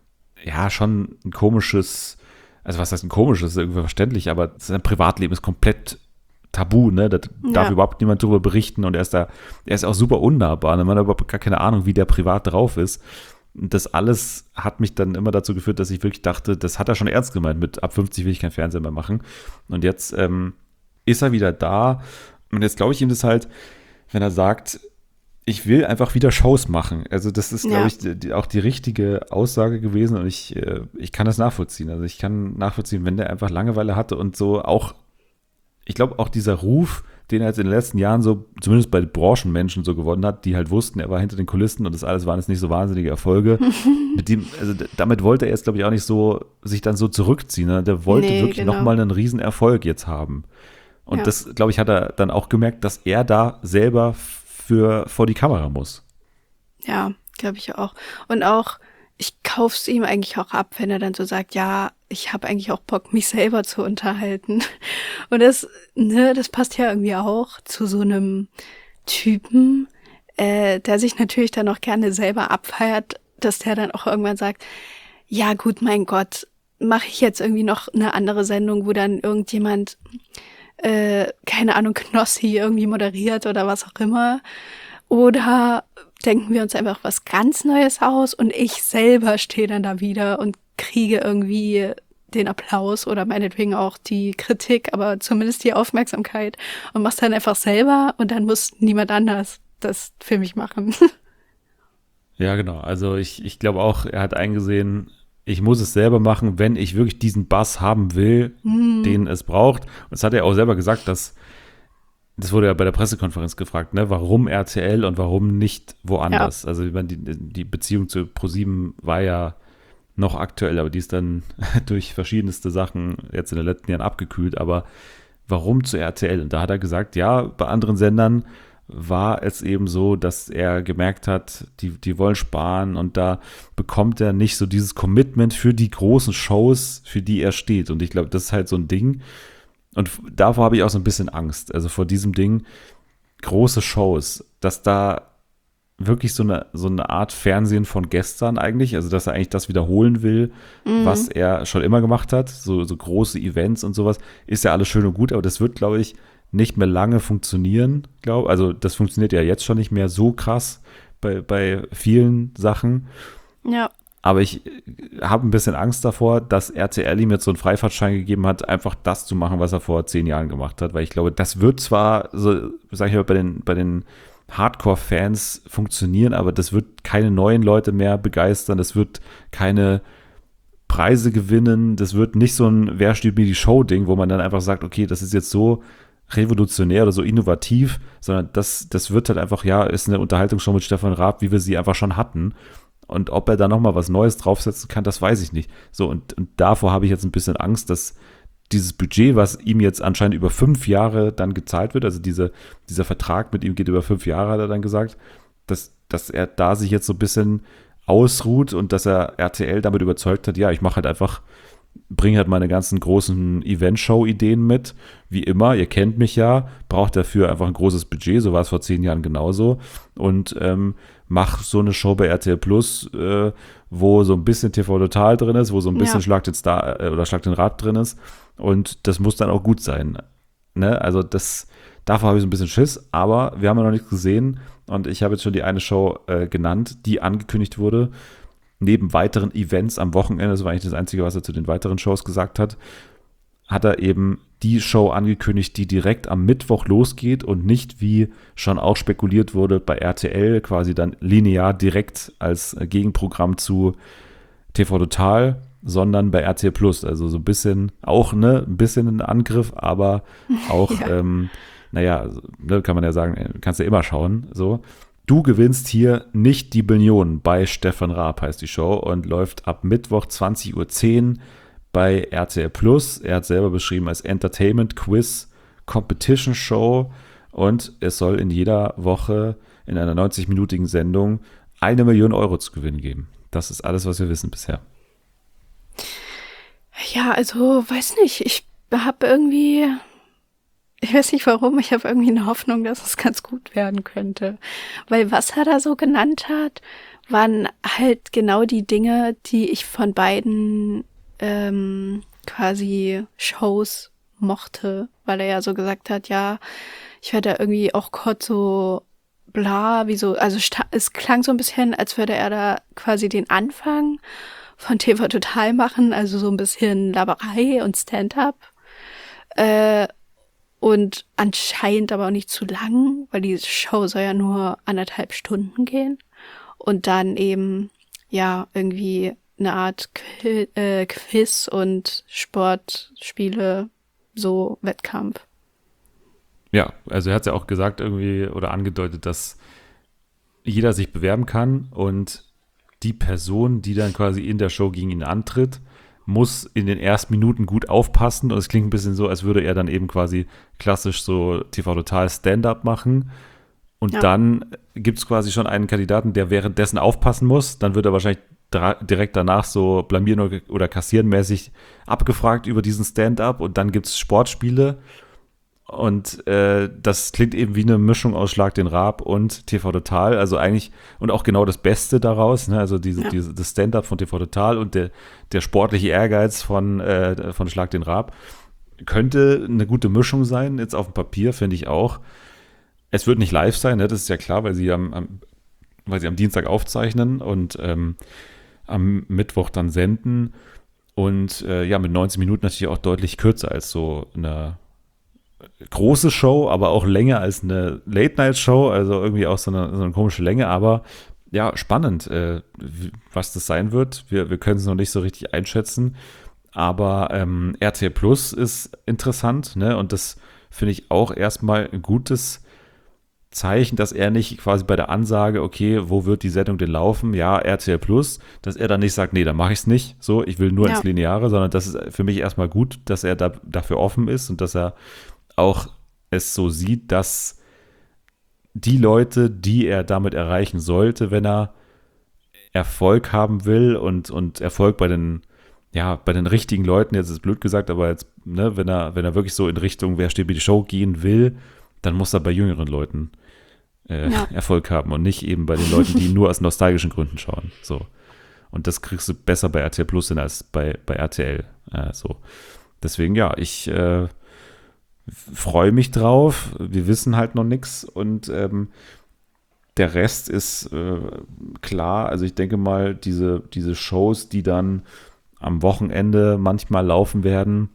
ja schon ein komisches, also was heißt ein komisches, ist irgendwie verständlich, aber sein Privatleben ist komplett tabu, ne? Da darf Ja. überhaupt niemand drüber berichten und er ist da, er ist auch super unnahbar, ne? Man hat überhaupt gar keine Ahnung, wie der privat drauf ist. Und das alles hat mich dann immer dazu geführt, dass ich wirklich dachte, das hat er schon ernst gemeint, mit ab fünfzig will ich kein Fernsehen mehr machen. Und jetzt ähm, ist er wieder da und jetzt glaube ich ihm das halt, wenn er sagt, ich will einfach wieder Shows machen. Also das ist, Ja. glaube ich, die, die, auch die richtige Aussage gewesen und ich, äh, ich kann das nachvollziehen. Also ich kann nachvollziehen, wenn der einfach Langeweile hatte und so auch, ich glaube auch dieser Ruf, den er jetzt in den letzten Jahren so, zumindest bei Branchenmenschen so gewonnen hat, die halt wussten, er war hinter den Kulissen und das alles waren jetzt nicht so wahnsinnige Erfolge. Mit dem, also d- damit wollte er jetzt, glaube ich, auch nicht so, sich dann so zurückziehen. Ne? Der wollte Nee, wirklich genau. nochmal einen riesen Erfolg jetzt haben. Und Ja. das, glaube ich, hat er dann auch gemerkt, dass er da selber für vor die Kamera muss. Ja, glaube ich auch. Und auch, ich kauf's ihm eigentlich auch ab, wenn er dann so sagt, ja, ich habe eigentlich auch Bock, mich selber zu unterhalten. Und das, ne, das passt ja irgendwie auch zu so einem Typen, äh, der sich natürlich dann auch gerne selber abfeiert, dass der dann auch irgendwann sagt, ja gut, mein Gott, mache ich jetzt irgendwie noch eine andere Sendung, wo dann irgendjemand, äh, keine Ahnung, Knossi irgendwie moderiert oder was auch immer. Oder denken wir uns einfach was ganz Neues aus und ich selber stehe dann da wieder und kriege irgendwie den Applaus oder meinetwegen auch die Kritik, aber zumindest die Aufmerksamkeit und mach's dann einfach selber und dann muss niemand anders das für mich machen. Ja, genau. Also ich, ich glaube auch, er hat eingesehen, ich muss es selber machen, wenn ich wirklich diesen Buzz haben will, Mhm. den es braucht. Und das hat er auch selber gesagt, dass, das wurde ja bei der Pressekonferenz gefragt, ne, warum R T L und warum nicht woanders? Also ich meine, die, die Beziehung zu ProSieben war ja noch aktuell, aber die ist dann durch verschiedenste Sachen jetzt in den letzten Jahren abgekühlt. Aber warum zu R T L? Und da hat er gesagt, ja, bei anderen Sendern war es eben so, dass er gemerkt hat, die, die wollen sparen und da bekommt er nicht so dieses Commitment für die großen Shows, für die er steht. Und ich glaube, das ist halt so ein Ding. Und davor habe ich auch so ein bisschen Angst. Also vor diesem Ding, große Shows, dass da wirklich so eine, so eine Art Fernsehen von gestern eigentlich, also dass er eigentlich das wiederholen will, Mhm. was er schon immer gemacht hat, so, so große Events und sowas, ist ja alles schön und gut, aber das wird, glaube ich, nicht mehr lange funktionieren, glaube also das funktioniert ja jetzt schon nicht mehr so krass bei, bei vielen Sachen, Ja. aber ich habe ein bisschen Angst davor, dass R T L ihm jetzt so einen Freifahrtschein gegeben hat, einfach das zu machen, was er vor zehn Jahren gemacht hat, weil ich glaube, das wird zwar, so sage ich mal, bei den, bei den Hardcore-Fans funktionieren, aber das wird keine neuen Leute mehr begeistern, das wird keine Preise gewinnen, das wird nicht so ein Wer stiehlt mir die Show-Ding, wo man dann einfach sagt, okay, das ist jetzt so revolutionär oder so innovativ, sondern das, das wird halt einfach, ja, ist eine Unterhaltungsshow mit Stefan Raab, wie wir sie einfach schon hatten. Und ob er da nochmal was Neues draufsetzen kann, das weiß ich nicht. So, und, und davor habe ich jetzt ein bisschen Angst, dass dieses Budget, was ihm jetzt anscheinend über fünf Jahre dann gezahlt wird, also diese, dieser Vertrag mit ihm geht über fünf Jahre, hat er dann gesagt, dass, dass er da sich jetzt so ein bisschen ausruht und dass er R T L damit überzeugt hat, ja, ich mache halt einfach, bringe halt meine ganzen großen Event-Show-Ideen mit, wie immer, ihr kennt mich ja, braucht dafür einfach ein großes Budget, so war es vor zehn Jahren genauso und ähm, mach so eine Show bei R T L Plus, äh, wo so ein bisschen T V Total drin ist, wo so ein bisschen Ja. Schlag den Star äh, oder Schlag den Rad drin ist und das muss dann auch gut sein. Ne? Also das, davor habe ich so ein bisschen Schiss, aber wir haben ja noch nichts gesehen und ich habe jetzt schon die eine Show äh, genannt, die angekündigt wurde, neben weiteren Events am Wochenende, das war eigentlich das Einzige, was er zu den weiteren Shows gesagt hat, hat er eben die Show angekündigt, die direkt am Mittwoch losgeht und nicht, wie schon auch spekuliert wurde, bei R T L quasi dann linear direkt als Gegenprogramm zu T V Total, sondern bei R T L Plus. Also so ein bisschen, auch ne, ein bisschen ein Angriff, aber auch, Ja. ähm, naja, ne, kann man ja sagen, kannst ja immer schauen, so. Du gewinnst hier nicht die Billion bei Stefan Raab, heißt die Show, und läuft ab Mittwoch zwanzig Uhr zehn bei R T L Plus. Er hat selber beschrieben als Entertainment Quiz Competition Show und es soll in jeder Woche in einer neunzig-minütigen Sendung eine Million Euro zu gewinnen geben. Das ist alles, was wir wissen bisher. Ja, also, weiß nicht, ich habe irgendwie, ich weiß nicht warum, ich habe irgendwie eine Hoffnung, dass es ganz gut werden könnte. Weil was er da so genannt hat, waren halt genau die Dinge, die ich von beiden ähm, quasi Shows mochte, weil er ja so gesagt hat, ja, ich werde da irgendwie auch kurz so bla, wie so, also sta- es klang so ein bisschen, als würde er da quasi den Anfang von T V Total machen, also so ein bisschen Laberei und Stand-up. Äh, und anscheinend aber auch nicht zu lang, weil die Show soll ja nur anderthalb Stunden gehen. Und dann eben, ja, irgendwie eine Art Qui- äh, Quiz und Sportspiele, so Wettkampf. Ja, also er hat es ja auch gesagt irgendwie oder angedeutet, dass jeder sich bewerben kann und die Person, die dann quasi in der Show gegen ihn antritt, muss in den ersten Minuten gut aufpassen und es klingt ein bisschen so, als würde er dann eben quasi klassisch so T V Total Stand-up machen und Ja. dann gibt es quasi schon einen Kandidaten, der währenddessen aufpassen muss, dann wird er wahrscheinlich dra- direkt danach so blamieren oder, oder kassieren mäßig abgefragt über diesen Stand-up und dann gibt es Sportspiele und äh, das klingt eben wie eine Mischung aus Schlag den Raab und T V Total, also eigentlich und auch genau das Beste daraus, ne? Also diese, Ja. diese, das Stand-up von T V Total und der, der sportliche Ehrgeiz von, äh, von Schlag den Raab könnte eine gute Mischung sein, jetzt auf dem Papier, finde ich auch. Es wird nicht live sein, ne? Das ist ja klar, weil sie am, am, weil sie am Dienstag aufzeichnen und ähm, am Mittwoch dann senden und äh, ja, mit neunzig Minuten natürlich auch deutlich kürzer als so eine große Show, aber auch länger als eine Late-Night-Show, also irgendwie auch so eine, so eine komische Länge, aber ja, spannend, äh, wie- was das sein wird. Wir, wir können es noch nicht so richtig einschätzen. Aber ähm, R T L Plus ist interessant, ne? Und das finde ich auch erstmal ein gutes Zeichen, dass er nicht quasi bei der Ansage, okay, wo wird die Sendung denn laufen? Ja, R T L Plus, dass er dann nicht sagt, nee, dann mache ich es nicht. So, ich will nur Ja. ins Lineare, sondern das ist für mich erstmal gut, dass er da, dafür offen ist und dass er auch es so sieht, dass die Leute, die er damit erreichen sollte, wenn er Erfolg haben will und, und Erfolg bei den, ja, bei den richtigen Leuten, jetzt ist blöd gesagt, aber jetzt, ne, wenn er, wenn er wirklich so in Richtung Wer steht wie die Show gehen will, dann muss er bei jüngeren Leuten äh, Ja. Erfolg haben und nicht eben bei den Leuten, die nur aus nostalgischen Gründen schauen. So. Und das kriegst du besser bei R T L Plus hin als bei, bei R T L. Äh, so. Deswegen, ja, ich äh, freue mich drauf. Wir wissen halt noch nichts und ähm, der Rest ist äh, klar. Also ich denke mal, diese, diese Shows, die dann am Wochenende manchmal laufen werden,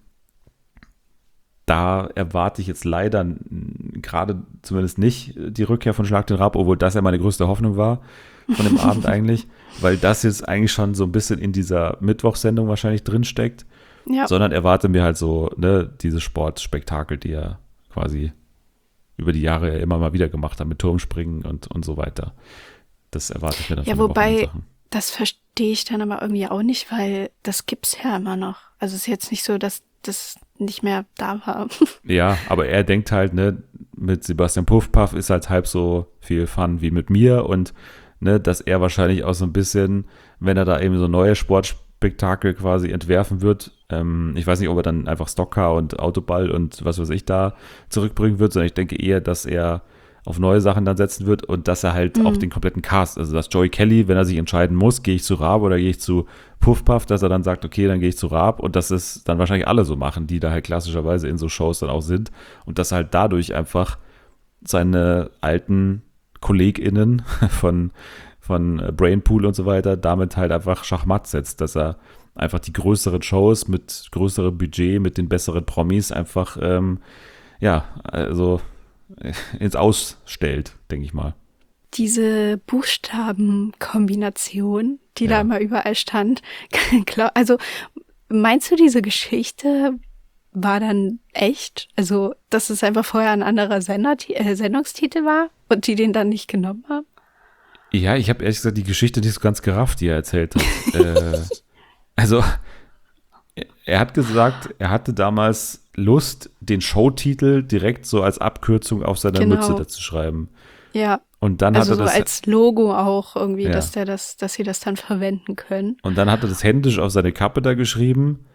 da erwarte ich jetzt leider n- gerade zumindest nicht die Rückkehr von Schlag den Raab, obwohl das ja meine größte Hoffnung war von dem Abend eigentlich, weil das jetzt eigentlich schon so ein bisschen in dieser Mittwochsendung wahrscheinlich drinsteckt, Ja. sondern erwarte mir halt so, ne, diese Sportspektakel, die er quasi über die Jahre ja immer mal wieder gemacht hat, mit Turmspringen und, und so weiter. Das erwarte ich mir dann Ja, von den wobei, Wochenendsachen. das verstehe ich dann aber irgendwie auch nicht, weil das gibt's ja immer noch. Also es ist jetzt nicht so, dass das nicht mehr da war. Ja, aber er denkt halt, ne, mit Sebastian Puffpaff ist halt halb so viel Fun wie mit mir und ne, dass er wahrscheinlich auch so ein bisschen, wenn er da eben so neue Sportspektakel quasi entwerfen wird, ähm, ich weiß nicht, ob er dann einfach Stockcar und Autoball und was weiß ich da zurückbringen wird, sondern ich denke eher, dass er auf neue Sachen dann setzen wird und dass er halt auch den kompletten Cast, also dass Joey Kelly, wenn er sich entscheiden muss, gehe ich zu Raab oder gehe ich zu Puffpuff, dass er dann sagt, okay, dann gehe ich zu Raab und dass es dann wahrscheinlich alle so machen, die da halt klassischerweise in so Shows dann auch sind und dass er halt dadurch einfach seine alten KollegInnen von, von Brainpool und so weiter damit halt einfach Schachmatt setzt, dass er einfach die größeren Shows mit größerem Budget, mit den besseren Promis einfach, ähm, ja, also ins Aus stellt, denke ich mal. Diese Buchstabenkombination, die Ja. da immer überall stand, glaub- also meinst du, diese Geschichte war dann echt? Also, dass es einfach vorher ein anderer Sender, äh, Sendungstitel war und die den dann nicht genommen haben? Ja, ich habe ehrlich gesagt die Geschichte nicht so ganz gerafft, die er erzählt hat. äh, also, er hat gesagt, er hatte damals Lust, den Showtitel direkt so als Abkürzung auf seiner Genau. Mütze dazu schreiben. Ja, Und dann also hat so er das als Logo auch irgendwie, Ja. dass der das, dass sie das dann verwenden können. und dann hat er das händisch auf seine Kappe da geschrieben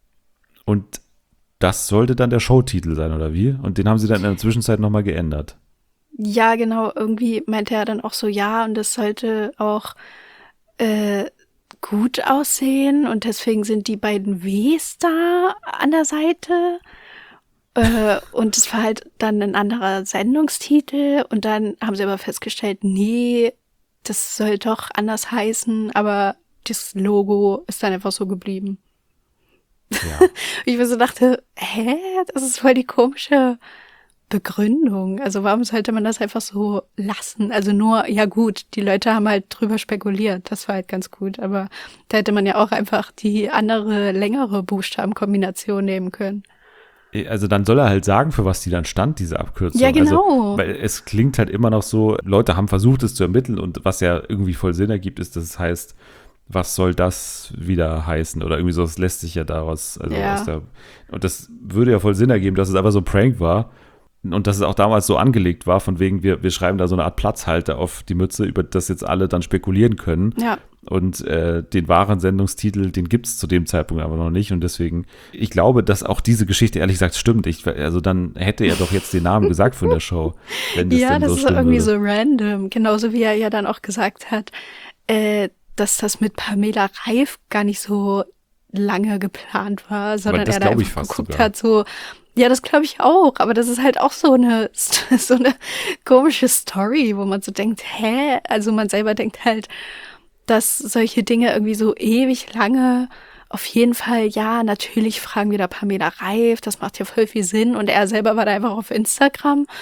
und das sollte dann der Showtitel sein, oder wie? Und den haben sie dann in der Zwischenzeit nochmal geändert. Ja, genau, irgendwie meinte er dann auch so, ja, und das sollte auch äh, gut aussehen und deswegen sind die beiden Ws da an der Seite. Äh, und es war halt dann ein anderer Sendungstitel und dann haben sie aber festgestellt, nee, das soll doch anders heißen, aber das Logo ist dann einfach so geblieben. Ja. Ich mir so dachte, hä, das ist voll die komische Begründung. Also warum sollte man das einfach so lassen? Also nur, ja gut, die Leute haben halt drüber spekuliert, das war halt ganz gut, aber da hätte man ja auch einfach die andere, längere Buchstabenkombination nehmen können. Also dann soll er halt sagen, für was die dann stand, diese Abkürzung. Ja, genau. Also, weil es klingt halt immer noch so, Leute haben versucht, es zu ermitteln und was ja irgendwie voll Sinn ergibt, ist, dass es heißt, was soll das wieder heißen? Oder irgendwie so, das lässt sich ja daraus, also Ja. aus der, und das würde ja voll Sinn ergeben, dass es einfach so ein Prank war und dass es auch damals so angelegt war, von wegen, wir, wir schreiben da so eine Art Platzhalter auf die Mütze, über das jetzt alle dann spekulieren können. Ja. Und äh, den wahren Sendungstitel, den gibt es zu dem Zeitpunkt aber noch nicht. Und deswegen, ich glaube, dass auch diese Geschichte ehrlich gesagt stimmt. Ich, also dann hätte er doch jetzt den Namen gesagt von der Show, wenn das Ja, denn das so ist stimmen irgendwie würde. so random. Genauso wie er ja dann auch gesagt hat, äh, dass das mit Pamela Reif gar nicht so lange geplant war, sondern das er da glaub ich einfach fast geguckt sogar. hat, so, ja, das glaube ich auch, aber das ist halt auch so eine, so eine komische Story, wo man so denkt, hä? Also man selber denkt halt, dass solche Dinge irgendwie so ewig lange, auf jeden Fall, ja, natürlich fragen wir da Pamela Reif, das macht ja voll viel Sinn und er selber war da einfach auf Instagram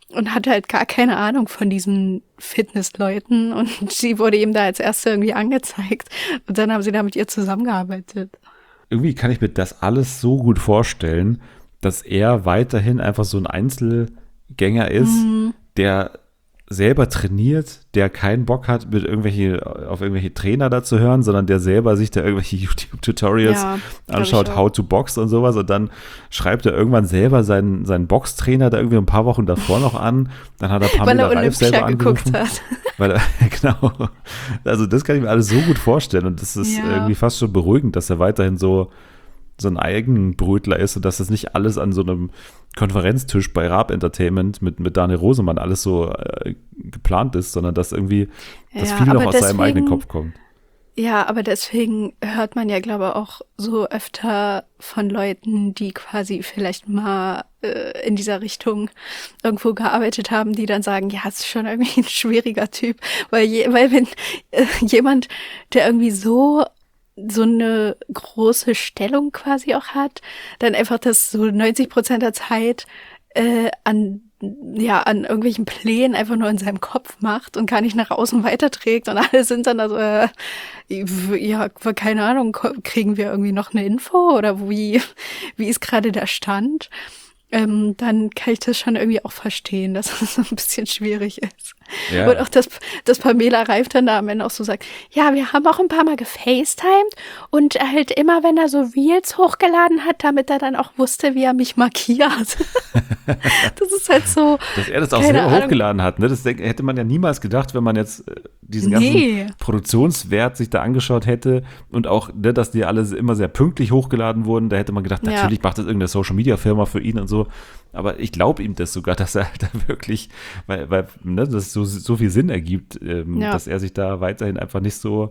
und hatte halt gar keine Ahnung von diesen Fitnessleuten und sie wurde ihm da als Erste irgendwie angezeigt und dann haben sie da mit ihr zusammengearbeitet. Irgendwie kann ich mir das alles so gut vorstellen, dass er weiterhin einfach so ein Einzelgänger ist, mhm. der selber trainiert, der keinen Bock hat, mit irgendwelche, auf irgendwelche Trainer da zu hören, sondern der selber sich da irgendwelche YouTube-Tutorials ja, anschaut, how to box und sowas und dann schreibt er irgendwann selber seinen, seinen Boxtrainer da irgendwie ein paar Wochen davor noch an, dann hat er Pamela Reif selber angerufen. Hat. Weil er, genau, also das kann ich mir alles so gut vorstellen und das ist ja. irgendwie fast schon beruhigend, dass er weiterhin so so ein Eigenbrötler ist und dass das nicht alles an so einem Konferenztisch bei Raab Entertainment mit, mit Daniel Rosemann alles so äh, geplant ist, sondern dass irgendwie das ja, viel noch aus deswegen, seinem eigenen Kopf kommt. Ja, aber deswegen hört man ja, glaube ich, auch so öfter von Leuten, die quasi vielleicht mal äh, in dieser Richtung irgendwo gearbeitet haben, die dann sagen, ja, es ist schon irgendwie ein schwieriger Typ, weil, je, weil wenn äh, jemand, der irgendwie so so eine große Stellung quasi auch hat, dann einfach das so neunzig Prozent der Zeit äh, an ja an irgendwelchen Plänen einfach nur in seinem Kopf macht und gar nicht nach außen weiterträgt und alle sind dann also äh, ja, keine Ahnung, kriegen wir irgendwie noch eine Info oder wie wie ist gerade der Stand? Ähm, dann kann ich das schon irgendwie auch verstehen, dass es so ein bisschen schwierig ist. Ja. Und auch, dass, dass Pamela Reif dann da am Ende auch so sagt, ja, wir haben auch ein paar Mal gefacetimed und halt immer, wenn er so Reels hochgeladen hat, damit er dann auch wusste, wie er mich markiert. Das ist halt so. Dass er das auch selber Ahnung. hochgeladen hat, ne? Das hätte man ja niemals gedacht, wenn man jetzt diesen ganzen nee. Produktionswert sich da angeschaut hätte und auch, ne, dass die alle immer sehr pünktlich hochgeladen wurden. Da hätte man gedacht, natürlich ja. macht das irgendeine Social-Media-Firma für ihn und so. Aber ich glaube ihm das sogar, dass er da wirklich, weil, weil ne, das so, so viel Sinn ergibt, ähm, ja. dass er sich da weiterhin einfach nicht so,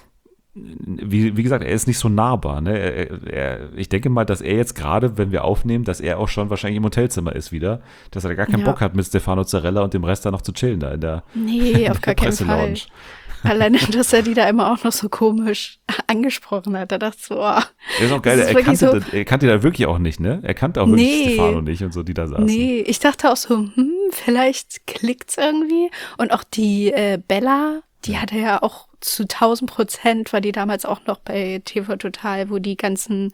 wie, wie gesagt, er ist nicht so nahbar. Ne? Er, er, ich denke mal, dass er jetzt gerade, wenn wir aufnehmen, dass er auch schon wahrscheinlich im Hotelzimmer ist wieder, dass er gar keinen ja. Bock hat, mit Stefano Zarella und dem Rest da noch zu chillen da in der Nee, auf gar keinen Fall. Alleine, dass er die da immer auch noch so komisch angesprochen hat. Da dachte ich so, oh. Er ist auch geil, er kannte, so, das, er kannte da wirklich auch nicht, ne? Er kannte auch wirklich nee, Stefano nicht und so, die da saßen. Nee, ich dachte auch so, hm, vielleicht klickt's irgendwie. Und auch die äh, Bella, die hatte ja auch zu tausend Prozent, war die damals auch noch bei T V Total, wo die ganzen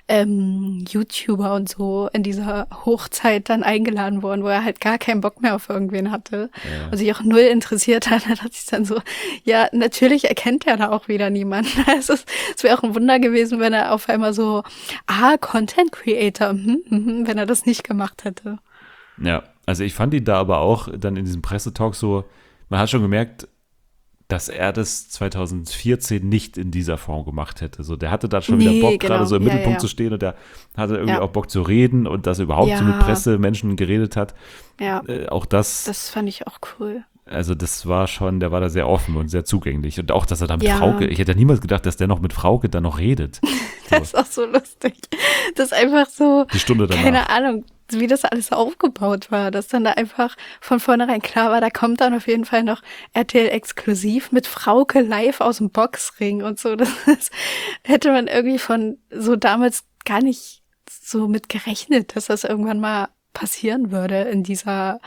ähm, YouTuber und so in dieser Hochzeit dann eingeladen wurden, wo er halt gar keinen Bock mehr auf irgendwen hatte ja. und sich auch null interessiert hat. Da dachte ich dann so, ja, natürlich erkennt er da auch wieder niemanden. Also es, es wäre auch ein Wunder gewesen, wenn er auf einmal so, ah, Content Creator, hm, hm, hm, wenn er das nicht gemacht hätte. Ja, also ich fand ihn da aber auch dann in diesem Pressetalk so, man hat schon gemerkt, dass er das zwanzig vierzehn nicht in dieser Form gemacht hätte. So, der hatte da schon nee, wieder Bock, genau. gerade so im ja, Mittelpunkt ja. zu stehen und der hatte irgendwie ja. auch Bock zu reden und dass er überhaupt ja. so mit Pressemenschen geredet hat. Ja, äh, auch das. Das fand ich auch cool. Also das war schon, der war da sehr offen und sehr zugänglich. Und auch, dass er da mit ja. Frauke, ich hätte ja niemals gedacht, dass der noch mit Frauke dann noch redet. So. Das ist auch so lustig. Das ist einfach so, die Stunde danach. Keine Ahnung, wie das alles aufgebaut war, dass dann da einfach von vornherein klar war, da kommt dann auf jeden Fall noch R T L-exklusiv mit Frauke live aus dem Boxring und so. Das ist, hätte man irgendwie von so damals gar nicht so mit gerechnet, dass das irgendwann mal passieren würde in dieser,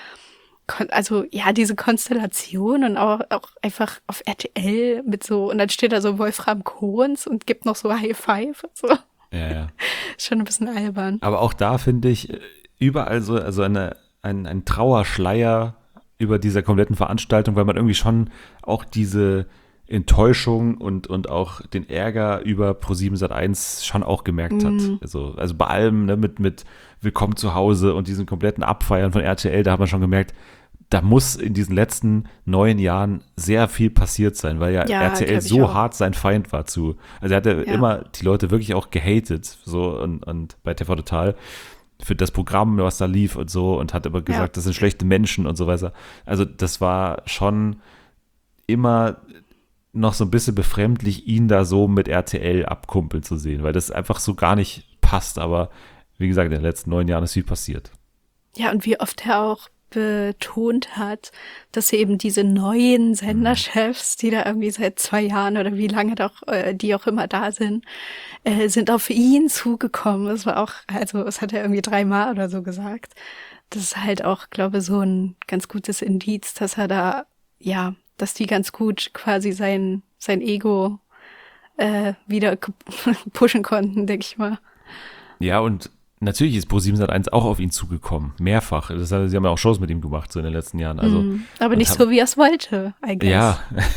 also ja, diese Konstellation und auch, auch einfach auf R T L mit so, und dann steht da so Wolfram Kohns und gibt noch so High Five und so. Ja, ja. Schon ein bisschen albern. Aber auch da finde ich überall so also eine, ein, ein Trauerschleier über dieser kompletten Veranstaltung, weil man irgendwie schon auch diese Enttäuschung und, und auch den Ärger über ProSieben Sat eins schon auch gemerkt hat. Mhm. Also, also bei allem, ne, mit, mit Willkommen zu Hause und diesen kompletten Abfeiern von R T L, da hat man schon gemerkt, da muss in diesen letzten neun Jahren sehr viel passiert sein, weil ja, ja R T L so auch. hart sein Feind war zu. Also er hat ja, ja immer die Leute wirklich auch gehatet, so und, und bei T V Total für das Programm, was da lief und so und hat immer gesagt, ja. das sind schlechte Menschen und so weiter. Also das war schon immer noch so ein bisschen befremdlich, ihn da so mit R T L abkumpeln zu sehen, weil das einfach so gar nicht passt. Aber wie gesagt, in den letzten neun Jahren ist viel passiert. Ja, und wie oft er auch betont hat, dass eben diese neuen Senderchefs, die da irgendwie seit zwei Jahren oder wie lange doch, äh, die auch immer da sind, äh, sind auf ihn zugekommen. Das war auch, also das hat er irgendwie dreimal oder so gesagt, das ist halt auch, glaube ich, so ein ganz gutes Indiz, dass er da, ja, dass die ganz gut quasi sein, sein Ego äh, wieder pushen konnten, denke ich mal. Ja, und natürlich ist ProSieben Sat eins auch auf ihn zugekommen, mehrfach. Das, sie haben ja auch Shows mit ihm gemacht, so in den letzten Jahren. Also, mm, aber nicht haben, so, wie er es wollte, I guess. Ja,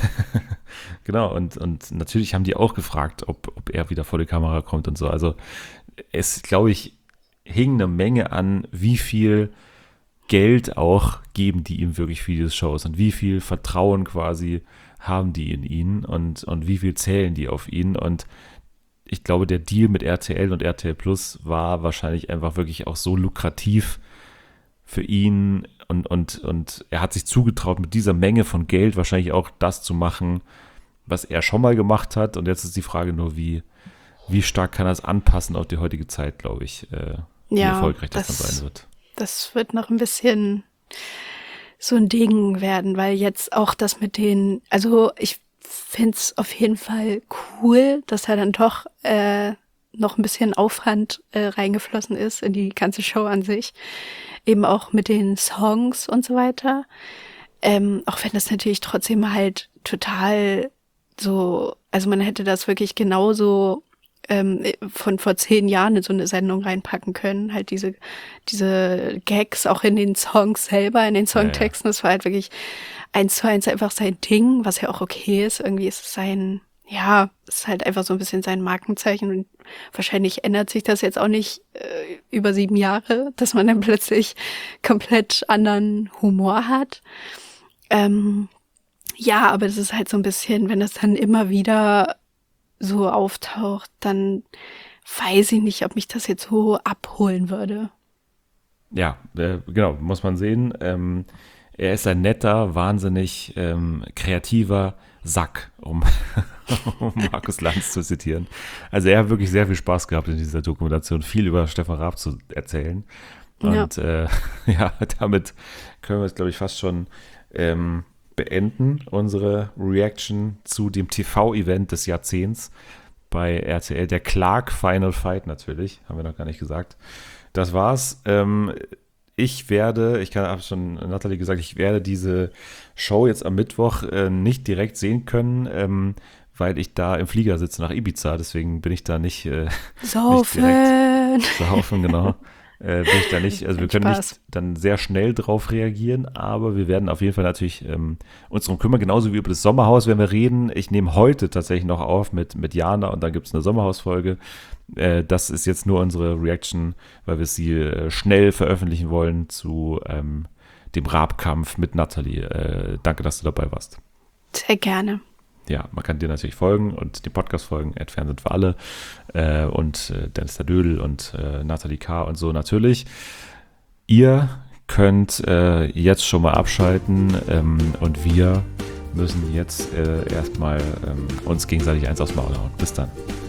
genau. Und, und natürlich haben die auch gefragt, ob, ob er wieder vor die Kamera kommt und so. Also es, glaube ich, hing eine Menge an, wie viel Geld auch geben die ihm wirklich für diese Shows und wie viel Vertrauen quasi haben die in ihn und, und wie viel zählen die auf ihn. Und ich glaube, der Deal mit R T L und R T L Plus war wahrscheinlich einfach wirklich auch so lukrativ für ihn und, und, und er hat sich zugetraut, mit dieser Menge von Geld wahrscheinlich auch das zu machen, was er schon mal gemacht hat. Und jetzt ist die Frage nur, wie, wie stark kann er es anpassen auf die heutige Zeit, glaube ich, äh, wie ja, erfolgreich das, das dann sein wird. Das wird noch ein bisschen so ein Ding werden, weil jetzt auch das mit den, also ich finde es auf jeden Fall cool, dass er dann doch äh, noch ein bisschen Aufwand äh, reingeflossen ist in die ganze Show an sich. Eben auch mit den Songs und so weiter. Ähm, auch wenn das natürlich trotzdem halt total so, also man hätte das wirklich genauso ähm, von vor zehn Jahren in so eine Sendung reinpacken können. Halt diese, diese Gags auch in den Songs selber, in den Songtexten. Ja, ja. Das war halt wirklich eins zu eins einfach sein Ding, was ja auch okay ist. Irgendwie ist es sein, ja, es ist halt einfach so ein bisschen sein Markenzeichen und wahrscheinlich ändert sich das jetzt auch nicht äh, über sieben Jahre, dass man dann plötzlich komplett anderen Humor hat. Ähm, ja, aber das ist halt so ein bisschen, wenn das dann immer wieder so auftaucht, dann weiß ich nicht, ob mich das jetzt so abholen würde. Ja, äh, genau, muss man sehen. Ähm, er ist ein netter, wahnsinnig ähm, kreativer Sack, um, um Markus Lanz zu zitieren. Also er hat wirklich sehr viel Spaß gehabt in dieser Dokumentation, viel über Stefan Raab zu erzählen. Und ja, äh, ja damit können wir es, glaube ich, fast schon ähm, beenden, unsere Reaction zu dem T V-Event des Jahrzehnts bei R T L, der Clark Final Fight natürlich, haben wir noch gar nicht gesagt. Das war's. Ähm, ich werde, ich habe schon Nathalie gesagt, ich werde diese Show jetzt am Mittwoch äh, nicht direkt sehen können, ähm, weil ich da im Flieger sitze nach Ibiza, deswegen bin ich da nicht, äh, Saufen. nicht direkt saufen, genau. Äh, bin ich da nicht, also wir können Spaß. nicht dann sehr schnell drauf reagieren, aber wir werden auf jeden Fall natürlich ähm, uns darum kümmern, genauso wie über das Sommerhaus werden wir reden. Ich nehme heute tatsächlich noch auf mit, mit Jana und dann gibt es eine Sommerhausfolge. Äh, das ist jetzt nur unsere Reaction, weil wir sie äh, schnell veröffentlichen wollen zu ähm, dem Raab-Kampf mit Nathalie. Äh, danke, dass du dabei warst. Sehr gerne. Ja, man kann dir natürlich folgen und die Podcast folgen, at Fernsehen für alle äh, und äh, Dennis der Dödel und äh, Nathalie K. und so natürlich. Ihr könnt äh, jetzt schon mal abschalten ähm, und wir müssen jetzt äh, erstmal ähm, uns gegenseitig eins aufs Maul hauen. Bis dann.